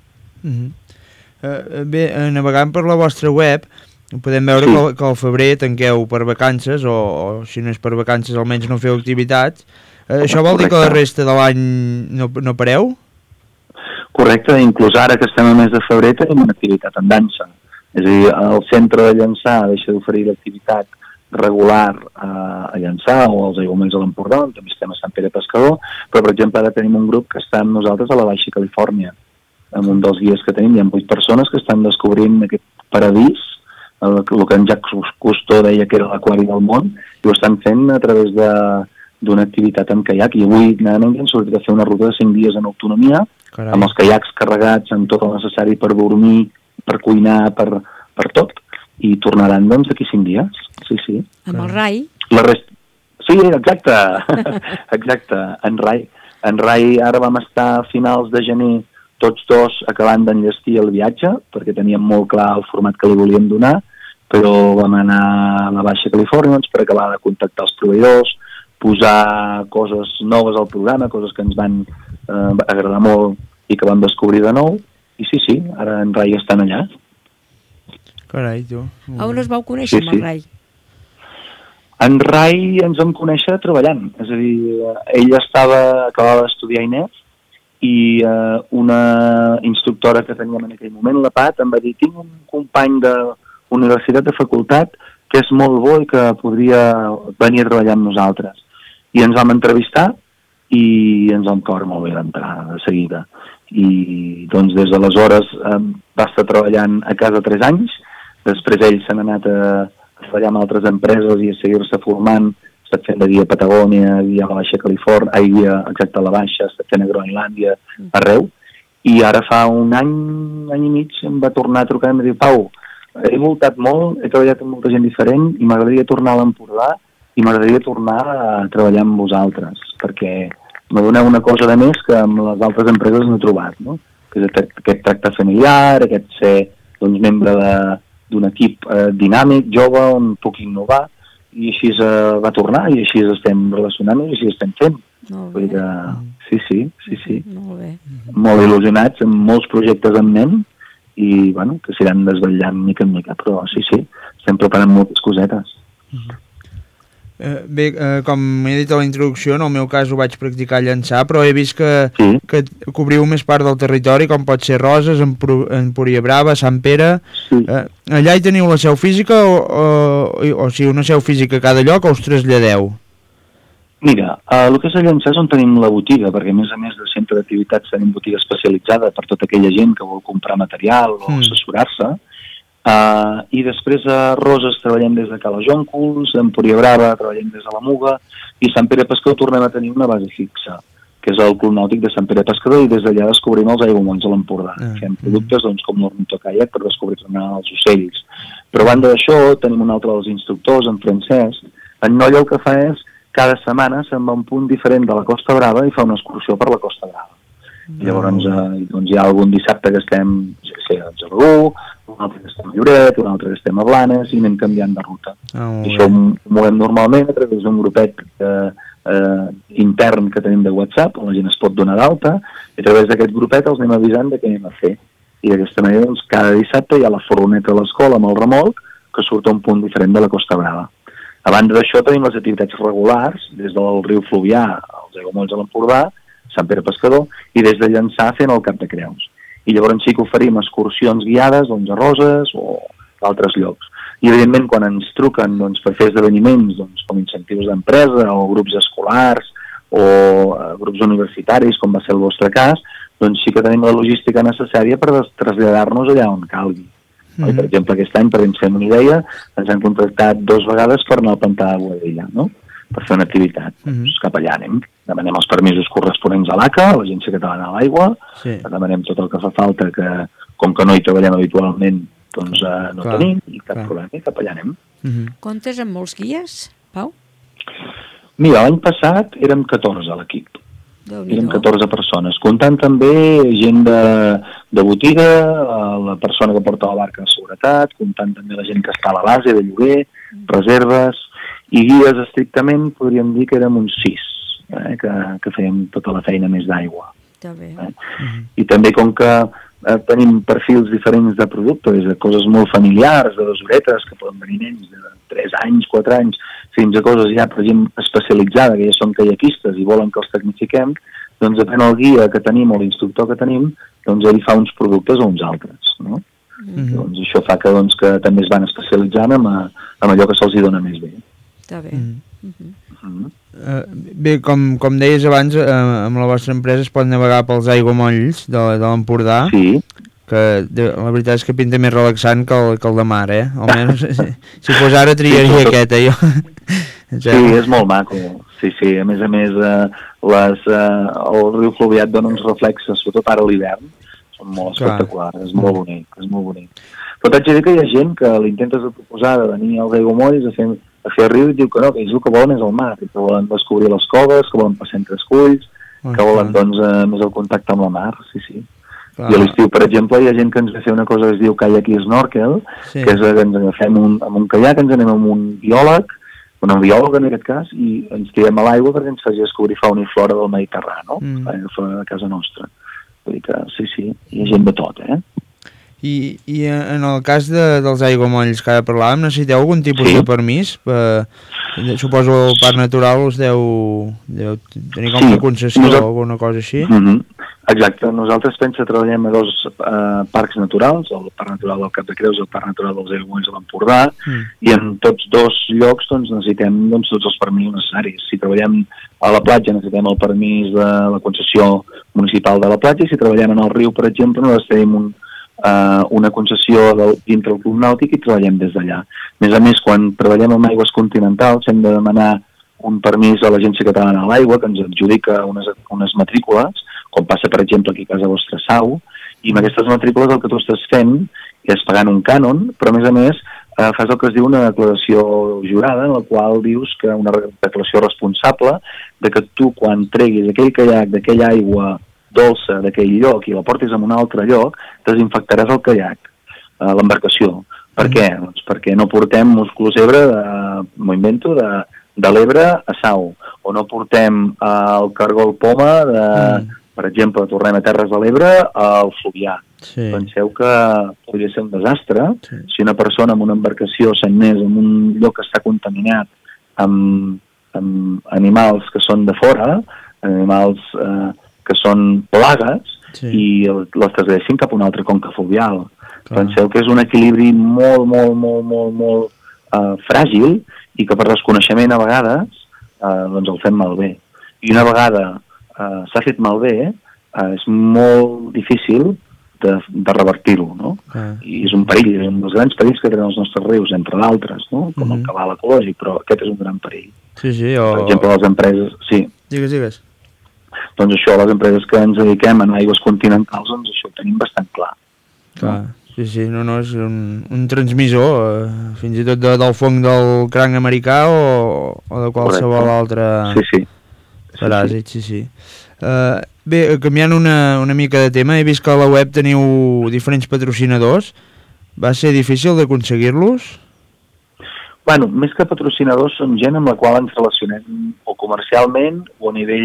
Bé, navegant per la vostra web, podem veure que al febrer tanqueu per vacances, o si no és per vacances almenys no feu activitats. Això vol dir que la resta de l'any no pareu? Correcte, inclús ara que estem a mes de febrer tenim una activitat en dansa. És a dir, el centre de Llançà deixa d'oferir l'activitat regular a Llançà o als aiguamolls de l'Empordà, on també estem a Sant Pere Pescador, però per exemple ara tenim un grup que està amb nosaltres a la Baixa Califòrnia. Amb un dels guies que tenim hi ha 8 persones que estan descobrint aquest paradís, el que en Jacques Cousteau deia que era l'aquari del món, i ho estan fent a través d'una activitat en caiac, i avui clarament han sortit a fer una ruta de 5 dies en autonomia, amb els caiacs carregats amb tot el necessari per dormir, per cuinar, per tot, i tornaran d'aquí 5 dies. Sí. Amb el Rai? Sí, exacte. En Rai ara vam estar a finals de gener tots dos acabant d'enllestir el viatge, perquè teníem molt clar el format que li volíem donar, però vam anar a la Baixa Califòrnia per acabar de contactar els proveïdors, posar coses noves al programa, coses que ens van agradar molt i que vam descobrir de nou, i sí, ara en Rai estan allà. Carai, tu. On us vau conèixer amb el Rai? En Rai ens vam conèixer treballant, és a dir, ell acabava d'estudiar INEF i una instructora que teníem en aquell moment, la Pat, em va dir: tinc un company d'universitat de facultat que és molt bo i que podria venir a treballar amb nosaltres. I ens vam entrevistar i ens vam caure molt bé d'entrar de seguida. I doncs des d'aleshores va estar treballant a casa 3 anys, després ells s'han anat a treballar amb altres empreses i a seguir-se formant, ha estat fent de guia a Patagònia, guia a la Baixa Califòrnia, guia exacte a la Baixa, ha estat fent a Groenlàndia, arreu, i ara fa un any i mig em va tornar a trucar i em va dir: Pau, he voltat molt, he treballat amb molta gent diferent i m'agradaria tornar a l'Empordà i m'agradaria tornar a treballar amb vosaltres, perquè me doneu una cosa de més que amb les altres empreses no he trobat, no? Que és aquest tracte familiar, aquest ser membre d'un equip dinàmic, jove, on puc innovar, i així va tornar, i així estem relacionant i així estem fent. Vull dir que sí. Molt bé. Molt il·lusionats, amb molts projectes en ment, i que s'aniran desvetllant mica en mica, però sí, estem preparant moltes cosetes. Bé, com he dit a la introducció, en el meu cas ho vaig practicar a Llançà, però he vist que cobriu més part del territori, com pot ser Roses, Empúria Brava, Sant Pere. Allà hi teniu la seu física o sigui, una seu física a cada lloc, o us traslladeu? Mira, el que és a Llançà és on tenim la botiga, perquè a més de centre d'activitats tenim botiga especialitzada per tota aquella gent que vol comprar material o assessorar-se. I després a Roses treballem des de Cala Jóncols, a Empúria Brava treballem des de la Muga, i a Sant Pere Pescador tornem a tenir una base fixa, que és el Club Nàutic de Sant Pere Pescador, i des d'allà descobrim els aiguamolls de l'Empordà. Fem productes com l'ornitocaiac per descobrir-ne els ocells. Però a banda d'això tenim un altre dels instructors, en Francesc. En Noia el que fa és, cada setmana se'n va a un punt diferent de la Costa Brava i fa una excursió per la Costa Brava. Llavors hi ha algun dissabte que estem a Geltrú, un altre que estem a Lloret, un altre que estem a Blanes, i anem canviant de ruta. I això ho movem normalment a través d'un grupet intern que tenim de WhatsApp, on la gent es pot donar d'alta, i a través d'aquest grupet els anem avisant de què anem a fer. I d'aquesta manera, cada dissabte hi ha la furgoneta a l'escola amb el remolc que surt a un punt diferent de la Costa Brava. A banda d'això tenim les activitats regulars, des del riu Fluvià, als aiguamolls de l'Empordà, Sant Pere Pescador, i des de Llançà fent el Cap de Creus. I llavors sí que oferim excursions guiades doncs, a Roses o a altres llocs. I evidentment quan ens truquen doncs, per fer esdeveniments doncs, com incentius d'empresa o grups escolars o grups universitaris, com va ser el vostre cas, doncs sí que tenim la logística necessària per traslladar-nos allà on calgui. Per exemple, aquest any, per ens fem una idea, ens han contractat 2 vegades per anar al Pantà de Boadella, no? Per fer una activitat. Doncs cap allà anem. Demanem els permisos corresponents a l'ACA, a l'Agència Catalana de l'Aigua, demanem tot el que fa falta, que com que no hi treballem habitualment, doncs no tenim, i cap problema, i cap allà anem. Comptes amb molts guies, Pau? Mira, l'any passat érem 14 a l'equip. Érem 14 persones, comptant també gent de botiga, la persona que porta la barca de seguretat, comptant també la gent que està a la base de lloguer, reserves, i guies estrictament podríem dir que érem uns 6, que fèiem tota la feina més d'aigua. I també com que tenim perfils diferents de producte, des de coses molt familiars, de 2 horetes, que poden venir nens de 3 anys, 4 anys, fins a coses ja, per exemple, especialitzades, que ja són kayakistes i volen que els tecnifiquem, doncs depèn del guia que tenim o l'instructor que tenim, doncs ell fa uns productes o uns altres, no? Doncs això fa que, doncs, que també es van especialitzant en allò que se'ls dona més bé. Està bé. Bé, com deies abans, amb la vostra empresa es pot navegar pels aiguamolls de l'Empordà, que la veritat és que pinta més relaxant que el de mar, almenys si fos ara triaria aquest, jo. Sí, és molt maco, sí, a més el riu Fluvià dona uns reflexes, sobretot ara a l'hivern, són molt espectaculars, és molt bonic. Però t'haig de dir que hi ha gent que l'intentes proposar de venir als aiguamolls a fer el riu i diu que no, que ells el que volen és el mar, que volen descobrir les coves, que volen passar entre esculls, que volen doncs més el contacte amb la mar, sí. I a l'estiu, per exemple, hi ha gent que ens ve fer una cosa que es diu kayak i snorkel, que és que ens agafem amb un kayak, ens anem amb un biòleg en aquest cas, i ens tirem a l'aigua perquè ens faci descobrir fauna i flora del Mediterrani, fora de casa nostra. Vull dir que sí, hi ha gent de tot, I en el cas dels aiguamolls que ara parlàvem, necessiteu algun tipus de permís? Suposo el Parc Natural us deu tenir com una concessió o alguna cosa així? Exacte, nosaltres treballem a 2 parcs naturals, el Parc Natural del Cap de Creus i el Parc Natural dels Aiguamolls de l'Empordà, i en tots 2 llocs necessitem tots els permisos necessaris. Si treballem a la platja necessitem el permís de la concessió municipal de la platja, i si treballem en el riu, per exemple, necessitem una concessió dintre el club nàutic i treballem des d'allà. A més, quan treballem amb aigües continentals hem de demanar un permís a l'Agència Catalana de l'Aigua que ens adjudica unes matrícules, com passa, per exemple, aquí a casa vostra Sau, i amb aquestes matrícules el que tu estàs fent és pagant un cànon, però a més fas el que es diu una declaració jurada, en la qual dius que una declaració responsable de que tu, quan treguis aquell caiac d'aquella aigua dolça d'aquell lloc i la portis a un altre lloc, desinfectaràs el caiac, l'embarcació. Per què? Doncs perquè no portem musclos Ebre, m'ho invento, de l'Ebre a Sau, o no portem el cargol poma per exemple, tornem a Terres de l'Ebre al Fluvià. Penseu que podria ser un desastre si una persona amb una embarcació s'anés en un lloc que està contaminat amb animals que són de fora, animals que són plagues, i les traslladessin cap a una altra conca fluvial. Penseu que és un equilibri molt fràgil i que per desconeixement a vegades doncs el fem malbé. I una vegada s'ha fet malbé, és molt difícil de revertir-ho, no? I és un perill, és un dels grans perills que tenen els nostres rius, entre d'altres, no? Com el cabal ecològic, però aquest és un gran perill. Per exemple, les empreses... Sí. Digues. Doncs això, les empreses que ens dediquem en aigües continentals, doncs això ho tenim bastant clar. Sí, no, és un transmissor, fins i tot del fong del cranc americà o de qualsevol altre paràsit, sí. Bé, canviant una mica de tema, he vist que a la web teniu diferents patrocinadors. Va ser difícil d'aconseguir-los? Bueno, més que patrocinadors són gent amb la qual ens relacionem o comercialment o a nivell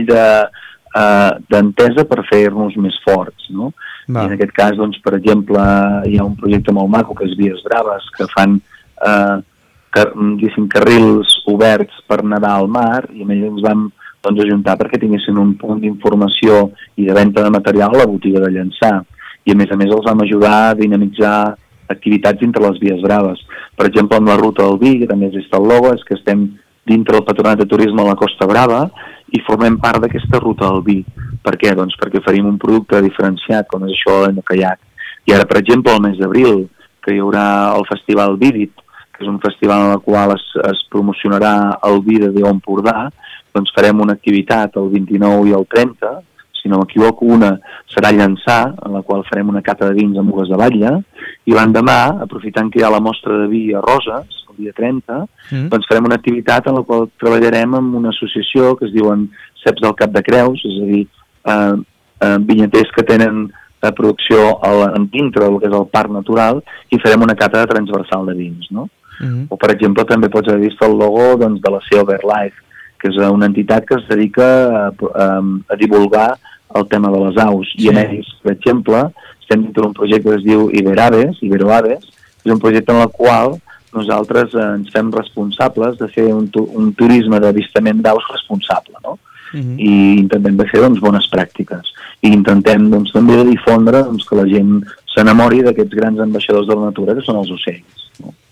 d'entesa per fer-nos més forts, no? I en aquest cas, doncs, per exemple, hi ha un projecte molt maco que és Vies Braves, que fan carrils oberts per nedar al mar, i amb ells ens vam ajuntar perquè tinguessin un punt d'informació i de venda de material a la botiga de Llançà. I a més els vam ajudar a dinamitzar activitats dintre les Vies Braves. Per exemple, amb la Ruta del Vi, que també existe el logo, és que estem dintre del Patronat de Turisme a la Costa Brava i formem part d'aquesta Ruta del Vi. Per què? Doncs perquè oferim un producte diferenciat, com és això del caiac. I ara, per exemple, el mes d'abril, que hi haurà el Festival Vídit, que és un festival en el qual es promocionarà el vi de Déu Empordà, doncs farem una activitat el 29 i el 30, si no m'equivoco, una serà Llançà, en la qual farem una cata de vins amb uves de batlle, i l'endemà, aprofitant que hi ha la mostra de vi a Roses, el dia 30, doncs farem una activitat en la qual treballarem amb una associació que es diuen Ceps del Cap de Creus, és a dir, vinyaters que tenen producció dintre del que és el parc natural, i farem una cata de transversal de vins, no? O, per exemple, també pots haver vist el logo de la Silver Life, que és una entitat que es dedica a divulgar el tema de les aus. I en ells, per exemple, estem dintre d'un projecte que es diu Iberoaves, és un projecte en el qual nosaltres ens fem responsables de fer un turisme d'avistament d'aus responsable, no? I intentem de fer bones pràctiques. I intentem també difondre que la gent s'enamori d'aquests grans ambaixadors de la natura que són els ocells.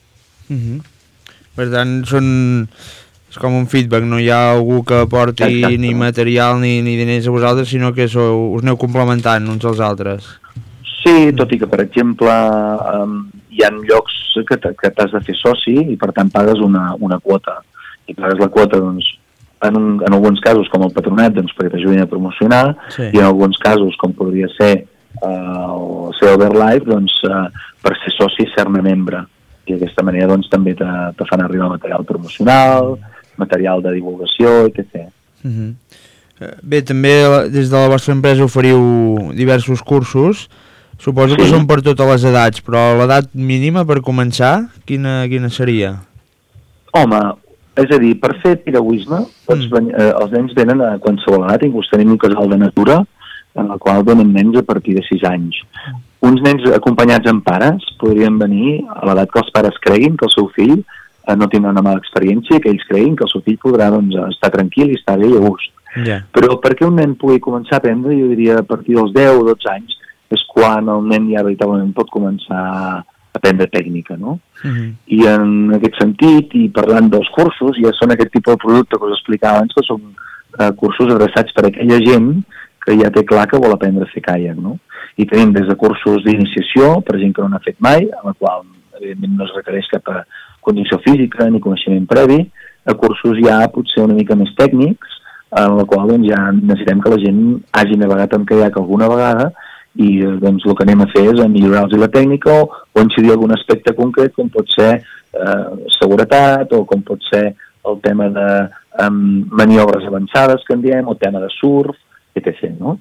Per tant, és com un feedback, no hi ha algú que porti ni material ni diners a vosaltres, sinó que us aneu complementant uns als altres. Sí, tot i que, per exemple, hi ha llocs que t'has de fer soci i, per tant, pagues una quota. I pagues la quota, doncs, en alguns casos, com el Patronat, doncs, perquè t'ajudin a promocionar, i en alguns casos, com podria ser el Silver Life, doncs, per ser soci i ser-ne membre. I d'aquesta manera, doncs, també te fan arribar material promocional, material de divulgació, etc. Bé, també des de la vostra empresa oferiu diversos cursos. Suposo que són per totes les edats, però l'edat mínima per començar, quina seria? Home, és a dir, per fer piragüisme, els nens venen a qualsevol edat, inclús tenim un casal de natura, en el qual venen nens a partir de 6 anys. Uns nens acompanyats amb pares podrien venir a l'edat que els pares creguin que el seu fill no tindrà una mala experiència i que ells creguin que el seu fill podrà estar tranquil i estar bé i a gust. Però perquè un nen pugui començar a aprendre, jo diria a partir dels 10 o 12 anys, és quan el nen ja veritablement pot començar a aprendre tècnica, no? I en aquest sentit, i parlant dels cursos, ja són aquest tipus de producte que us explicava abans, que són cursos adreçats per a aquella gent que ja té clar que vol aprendre a fer caiac, no? I tenim des de cursos d'iniciació, per gent que no n'ha fet mai, en la qual evidentment no es requereix cap condició física ni coneixement previ, a cursos ja potser una mica més tècnics, en la qual doncs, ja necessitem que la gent hagi navegat amb caiac alguna vegada i doncs, el que anem a fer és millorar-los la tècnica o incidir en algun aspecte concret, com pot ser seguretat o com pot ser el tema de maniobres avançades que en diem, o tema de surf, etc. No?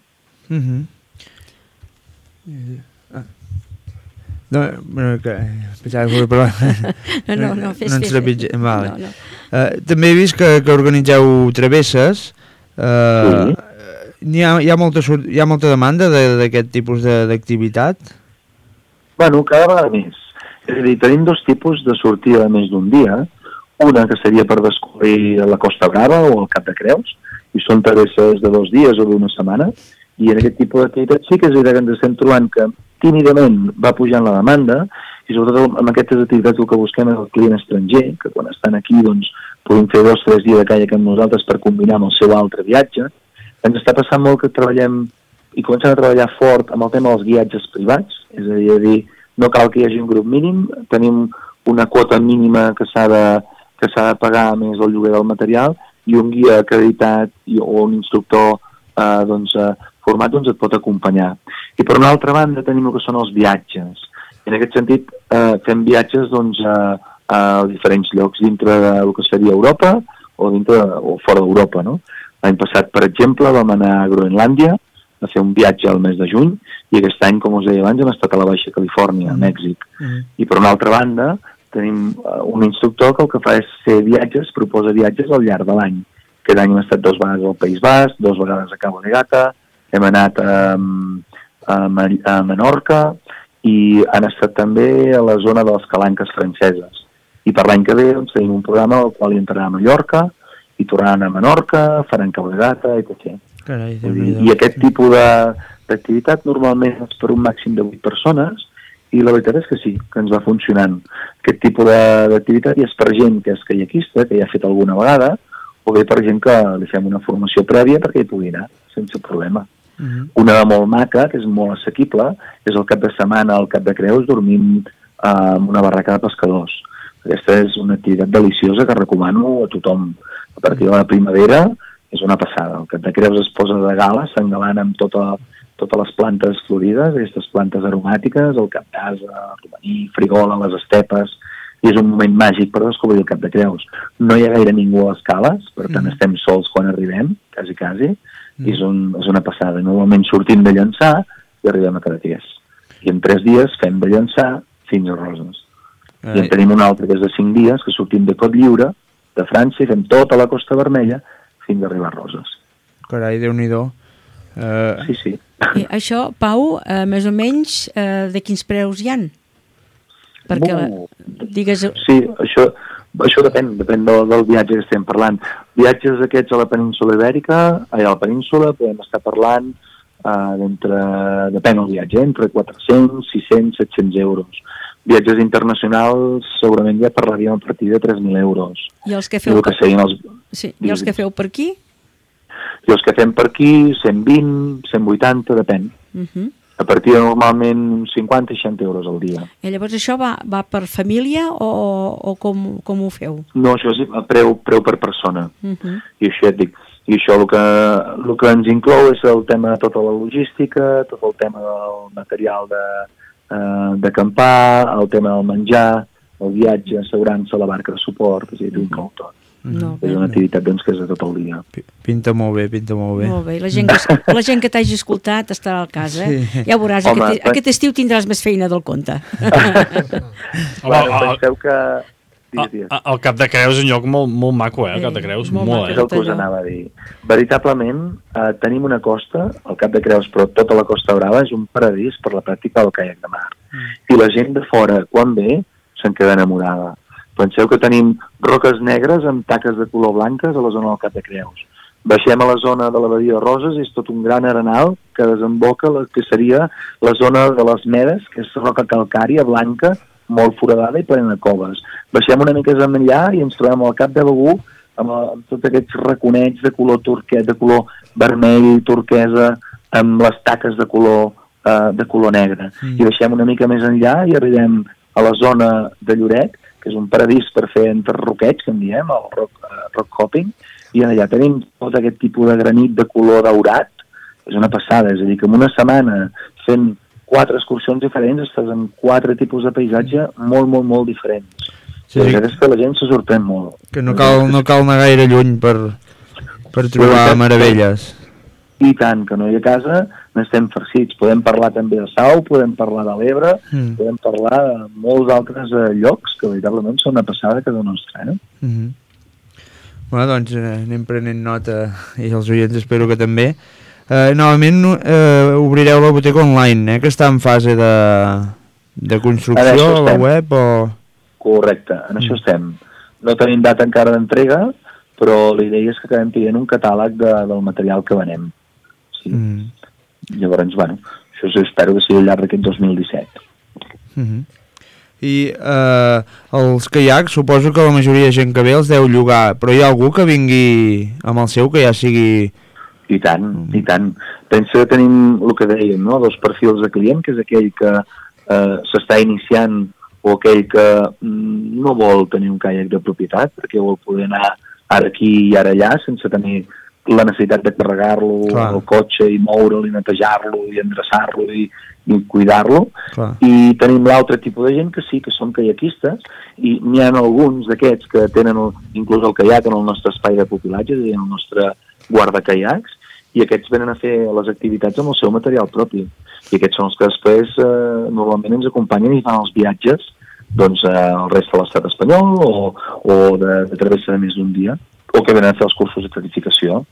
No, que... No, fes. Vale. També he vist que organitzeu travesses. Hi ha molta demanda d'aquest tipus d'activitat? Bueno, cada vegada més. És a dir, tenim dos tipus de sortida més d'un dia. Una que seria per descobrir la Costa Brava o el Cap de Creus, i són travesses de 2 dies o d'1 setmana, i en aquest tipus d'activitat sí que és veritat que ens estem trobant que tímidament va pujant la demanda, i sobretot amb aquestes activitats el que busquem és el client estranger, que quan estan aquí doncs podem fer 2 o 3 dies de caiac amb nosaltres per combinar amb el seu altre viatge. Ens està passant molt que treballem i comencem a treballar fort amb el tema dels guiatges privats, és a dir, no cal que hi hagi un grup mínim, tenim una quota mínima que s'ha de pagar més el lloguer del material, i un guia acreditat o un instructor format et pot acompanyar. I per una altra banda tenim el que són els viatges. En aquest sentit fem viatges a diferents llocs dintre del que seria Europa o fora d'Europa, no? L'any passat, per exemple, vam anar a Groenlàndia a fer un viatge al mes de juny, i aquest any, com us deia abans, hem estat a la Baixa Califòrnia, a Mèxic. I per una altra banda tenim un instructor que el que fa és fer viatges, proposa viatges al llarg de l'any. Aquest any hem estat 2 vegades al País Basc, 2 vegades a Cabo de Gata, hem anat a Menorca i han estat també a la zona de les Calanques franceses. I per l'any que ve doncs, tenim un programa al qual hi entrarà a Mallorca, hi tornaran a Menorca, faran Cabalgata, etc. Carai, I aquest tipus d'activitat normalment és per un màxim de 8 persones, i la veritat és que sí, que ens va funcionant. Aquest tipus d'activitat i és per gent que és kayakista, que ja ha fet alguna vegada, o bé per gent que li fem una formació prèvia perquè hi pugui anar, sense problema. Una de molt maca, que és molt assequible, és el cap de setmana al Cap de Creus dormint en una barraca de pescadors. Aquesta és una activitat deliciosa que recomano a tothom. A partir de la primavera és una passada. El Cap de Creus es posa de gala, s'engalana amb totes les plantes florides, aquestes plantes aromàtiques, el cap d'ase, el romaní, frigola, les estepes, i és un moment màgic per descobrir el Cap de Creus. No hi ha gaire ningú a les cales, per tant estem sols quan arribem, quasi, i és una passada. Normalment sortim de Llançà i arribem a Cadaqués. I en 3 dies fem de Llançà fins a Roses. I en tenim un altre que és de 5 dies, que sortim de Cotlliure, de França, i fem tota la Costa Vermella fins a arribar a Roses. Carai, Déu-n'hi-do. Sí. I això, Pau, més o menys, de quins preus hi han? Perquè, digues... Sí, això depèn del viatge que estem parlant. Viatges aquests a la península Ibèrica, a la península podem estar parlant depèn del viatge, entre 400, 600, 700 euros. Viatges internacionals segurament ja parlaríem a partir de 3.000 euros. I els que feu, I els que feu per aquí? I els que fem per aquí, 120, 180, depèn. A partir de normalment uns 50-60 euros al dia. I llavors això va per família o com ho feu? No, això és preu per persona. I això ja et dic. I això el que ens inclou és el tema de tota la logística, tot el tema del material d'acampar, el tema del menjar, el viatge, assegurança, la barca de suport, és a dir, inclou tot. És una activitat doncs, que és de tot el dia. Pinta molt bé. Molt bé, la gent que t'hagi escoltat estarà al cas, Sí. Ja veuràs, aquest estiu tindràs més feina del compte. Penseu que... El Cap de Creus és un lloc molt maco, el Cap de Creus, molt. És el que us anava a dir. Veritablement, tenim una costa, el Cap de Creus, però tota la Costa Brava és un paradís per la pràctica del caiac de mar. I la gent de fora, quan ve, se'n queda enamorada. Penseu que tenim roques negres amb taques de color blanques a la zona del Cap de Creus. Baixem a la zona de la Badia de Roses i és tot un gran arenal que desemboca el que seria la zona de les Medes, que és roca calcària blanca, molt foradada i plena de coves. Baixem una mica més enllà i ens trobem al Cap de Begur amb tots aquests raconets de color turquet, de color vermell, turquesa, amb les taques de color negre. I baixem una mica més enllà i arribem a la zona de Lloret, que és un paradís per fer enterroqueig, que en diem, el rock hopping, i allà tenim tot aquest tipus de granit de color daurat. És una passada, és a dir, que en una setmana fent 4 excursions diferents estàs en 4 tipus de paisatge molt diferents. Sí. La veritat és que la gent se sorprèn molt. Que no cal anar gaire lluny per trobar meravelles. I tant, que no hi ha casa, n'estem farcits. Podem parlar també de Sau, podem parlar de l'Ebre, podem parlar de molts altres llocs que veritablement són una passada a casa nostra. Bueno, doncs anem prenent nota, i els oients espero que també. Novament obrireu la botiga online, que està en fase de construcció a la web o... Correcte, en això estem. No tenim data encara d'entrega, però la idea és que acabem tenint un catàleg del material que venem. Sí. Llavors, bueno, això espero que sigui al llarg d'aquest 2017. I els caiacs, suposo que la majoria de gent que ve els deu llogar, però hi ha algú que vingui amb el seu que ja sigui... I tant. Penso que tenim el que dèiem, no? 2 perfils de client, que és aquell que s'està iniciant o aquell que no vol tenir un caiac de propietat, perquè vol poder anar ara aquí i ara allà sense tenir la necessitat de carregar-lo al cotxe i moure'l i netejar-lo i endreçar-lo i cuidar-lo. I tenim l'altre tipus de gent que sí, que són caiaquistes, i n'hi ha alguns d'aquests que tenen inclús el caiac en el nostre espai de pupilatge, és a dir, en el nostre guardacaiacs, i aquests venen a fer les activitats amb el seu material propi. I aquests són els que després normalment ens acompanyen i fan els viatges doncs, al reste de l'estat espanyol o de travessa de més d'un dia, o que venen a fer els cursos de certificació.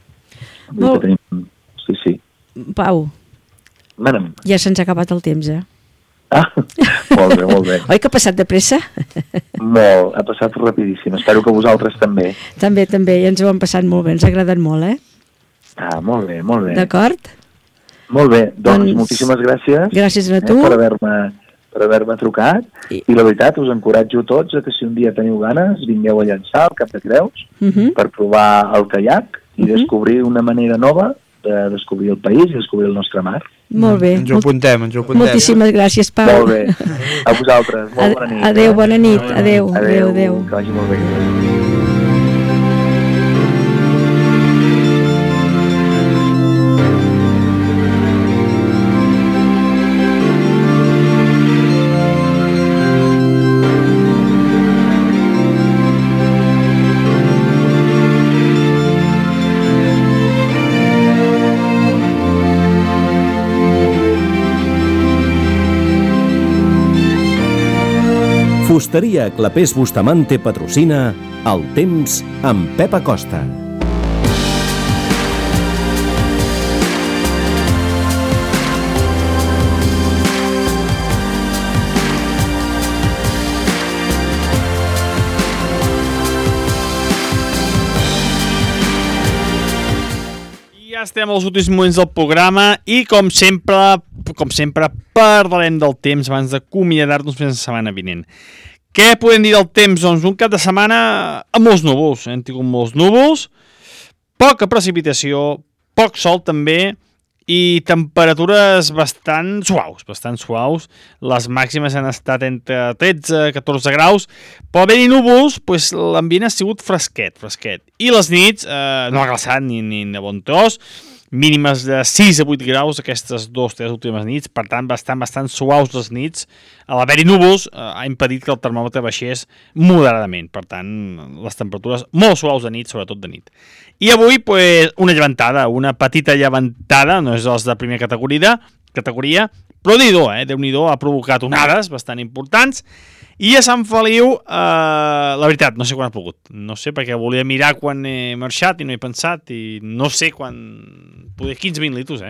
Sí. Pau, ja se'ns ha acabat el temps, Molt bé, molt bé. Oi que ha passat de pressa? Molt, ha passat rapidíssim. Espero que vosaltres també. També, i ens ho hem passat molt bé, ens ha agradat molt, Molt bé, molt bé. D'acord? Molt bé, doncs moltíssimes gràcies. Gràcies a tu. Per haver-me trucat. I la veritat, us encoratjo tots a que si un dia teniu ganes, vingueu a llançar al Cap de Creus per provar el caiac i descobrir una manera nova de descobrir el país i descobrir el nostre mar. Molt bé. Ens ho apuntem. Moltíssimes gràcies, Pau. Molt bé. A vosaltres. Molt bona nit. Adéu, bona nit. Adéu. Que vagi molt bé. Fusteria Clapés Bustamante patrocina El temps amb Pep Acosta. Ja estem als últims moments del programa i com sempre parlarem del temps abans d'acomiadar-nos fins la setmana vinent. Què podem dir del temps? Doncs un cap de setmana amb molts núvols. Hem tingut molts núvols, poca precipitació, poc sol també i temperatures bastant suaus. Les màximes han estat entre 13 i 14 graus, però haver-hi núvols, doncs l'ambient ha sigut fresquet. I les nits no ha glaçat ni de bon tros, mínimes de 6 a 8 graus aquestes 2-3 últimes nits, per tant bastant suaus les nits. A l'haver-hi núvols ha impedit que el termòmetre baixés moderadament, per tant les temperatures molt suaus de nit, sobretot de nit. I avui pues, una petita llevantada, no és dels de primera categoria, però Déu-n'hi-do, ha provocat onades bastant importants. I a Sant Feliu, la veritat, no sé quan ha plogut. No sé, perquè volia mirar quan he marxat i no he pensat, i no sé quan... Poder 15-20 litros,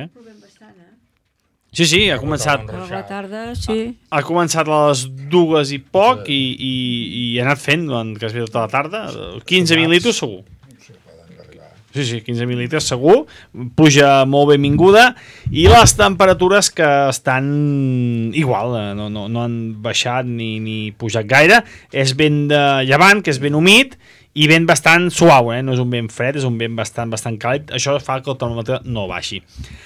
Sí, ha començat... A la tarda, sí. Ha començat a les 2 i poc i ha anat fent durant quasi tota la tarda. 15-20 litros segur. Sí, 15.000 litres segur, pluja molt benvinguda i les temperatures que estan igual, no han baixat ni pujat gaire. És vent de llevant, que és ben humit i vent bastant suau, no és un vent fred, és un vent bastant càlid. Això fa que el termòmetre no baixi.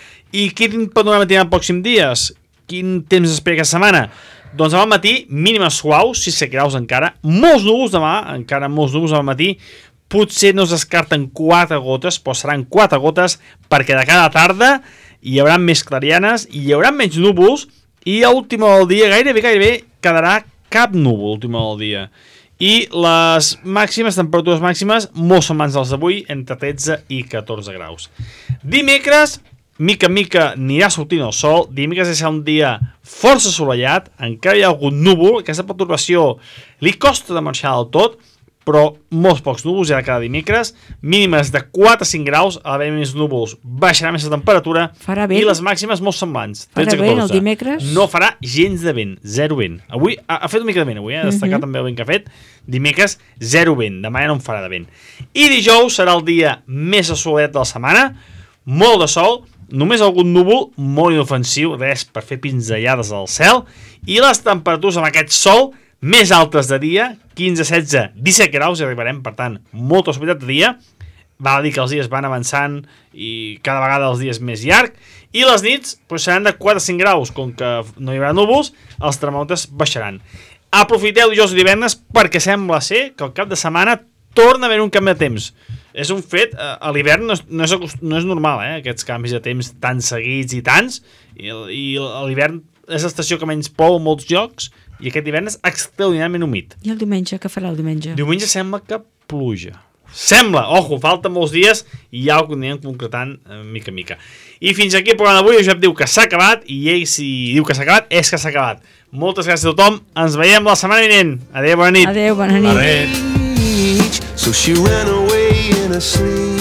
I quin panorama tindrà els pròxims dies? Quin temps espera aquesta setmana? Doncs demà al matí, mínimes suaus, 6 graus encara, molts núvols demà, encara molts núvols al matí. Potser no es descarten 4 gotes, però seran 4 gotes perquè de cada tarda hi haurà més clarianes, hi haurà menys núvols i a l'última del dia gairebé quedarà cap núvol a l'última del dia. I les temperatures màximes, molt semblants als d'avui, entre 13 i 14 graus. Dimecres, mica en mica anirà sortint el sol, dimecres és un dia força assolellat, encara hi ha algun núvol, aquesta pertorbació li costa de marxar del tot, però molts pocs núvols ja cada dimecres, mínimes de 4 a 5 graus, a l'haver més núvols baixarà més la temperatura i les màximes molt semblants. Farà vent el dimecres? No farà gens de vent, zero vent. Avui ha fet una mica de vent, ha destacat també el vent que ha fet. Dimecres, zero vent, demà no en farà de vent. I dijous serà el dia més assolat de la setmana, molt de sol, només algun núvol, molt inofensiu, res per fer pinzellades al cel, i les temperatures amb aquest sol més altes de dia, 15, 16, 17 graus, i arribarem, per tant, molta suavitat de dia. Val a dir que els dies van avançant i cada vegada els dies més llarg, i les nits seran de 4 a 5 graus, com que no hi haurà núvols, els termòmetres baixaran. Aprofiteu dijous i divendres perquè sembla ser que el cap de setmana torna a haver un canvi de temps. És un fet, a l'hivern no és normal, aquests canvis de temps tan seguits i tants, i a l'hivern és l'estació que menys plou en molts llocs, i aquest hivern és extraordinàriament humit. I el diumenge, què farà el diumenge? Diumenge sembla que pluja. Sembla, falten molts dies i ja ho anirem concretant mica en mica. I fins aquí el programa d'avui. El Josep diu que s'ha acabat i ell si diu que s'ha acabat és que s'ha acabat. Moltes gràcies a tothom, ens veiem la setmana vinent. Adéu, bona nit. Adéu, bona nit. So she ran away in a sleep.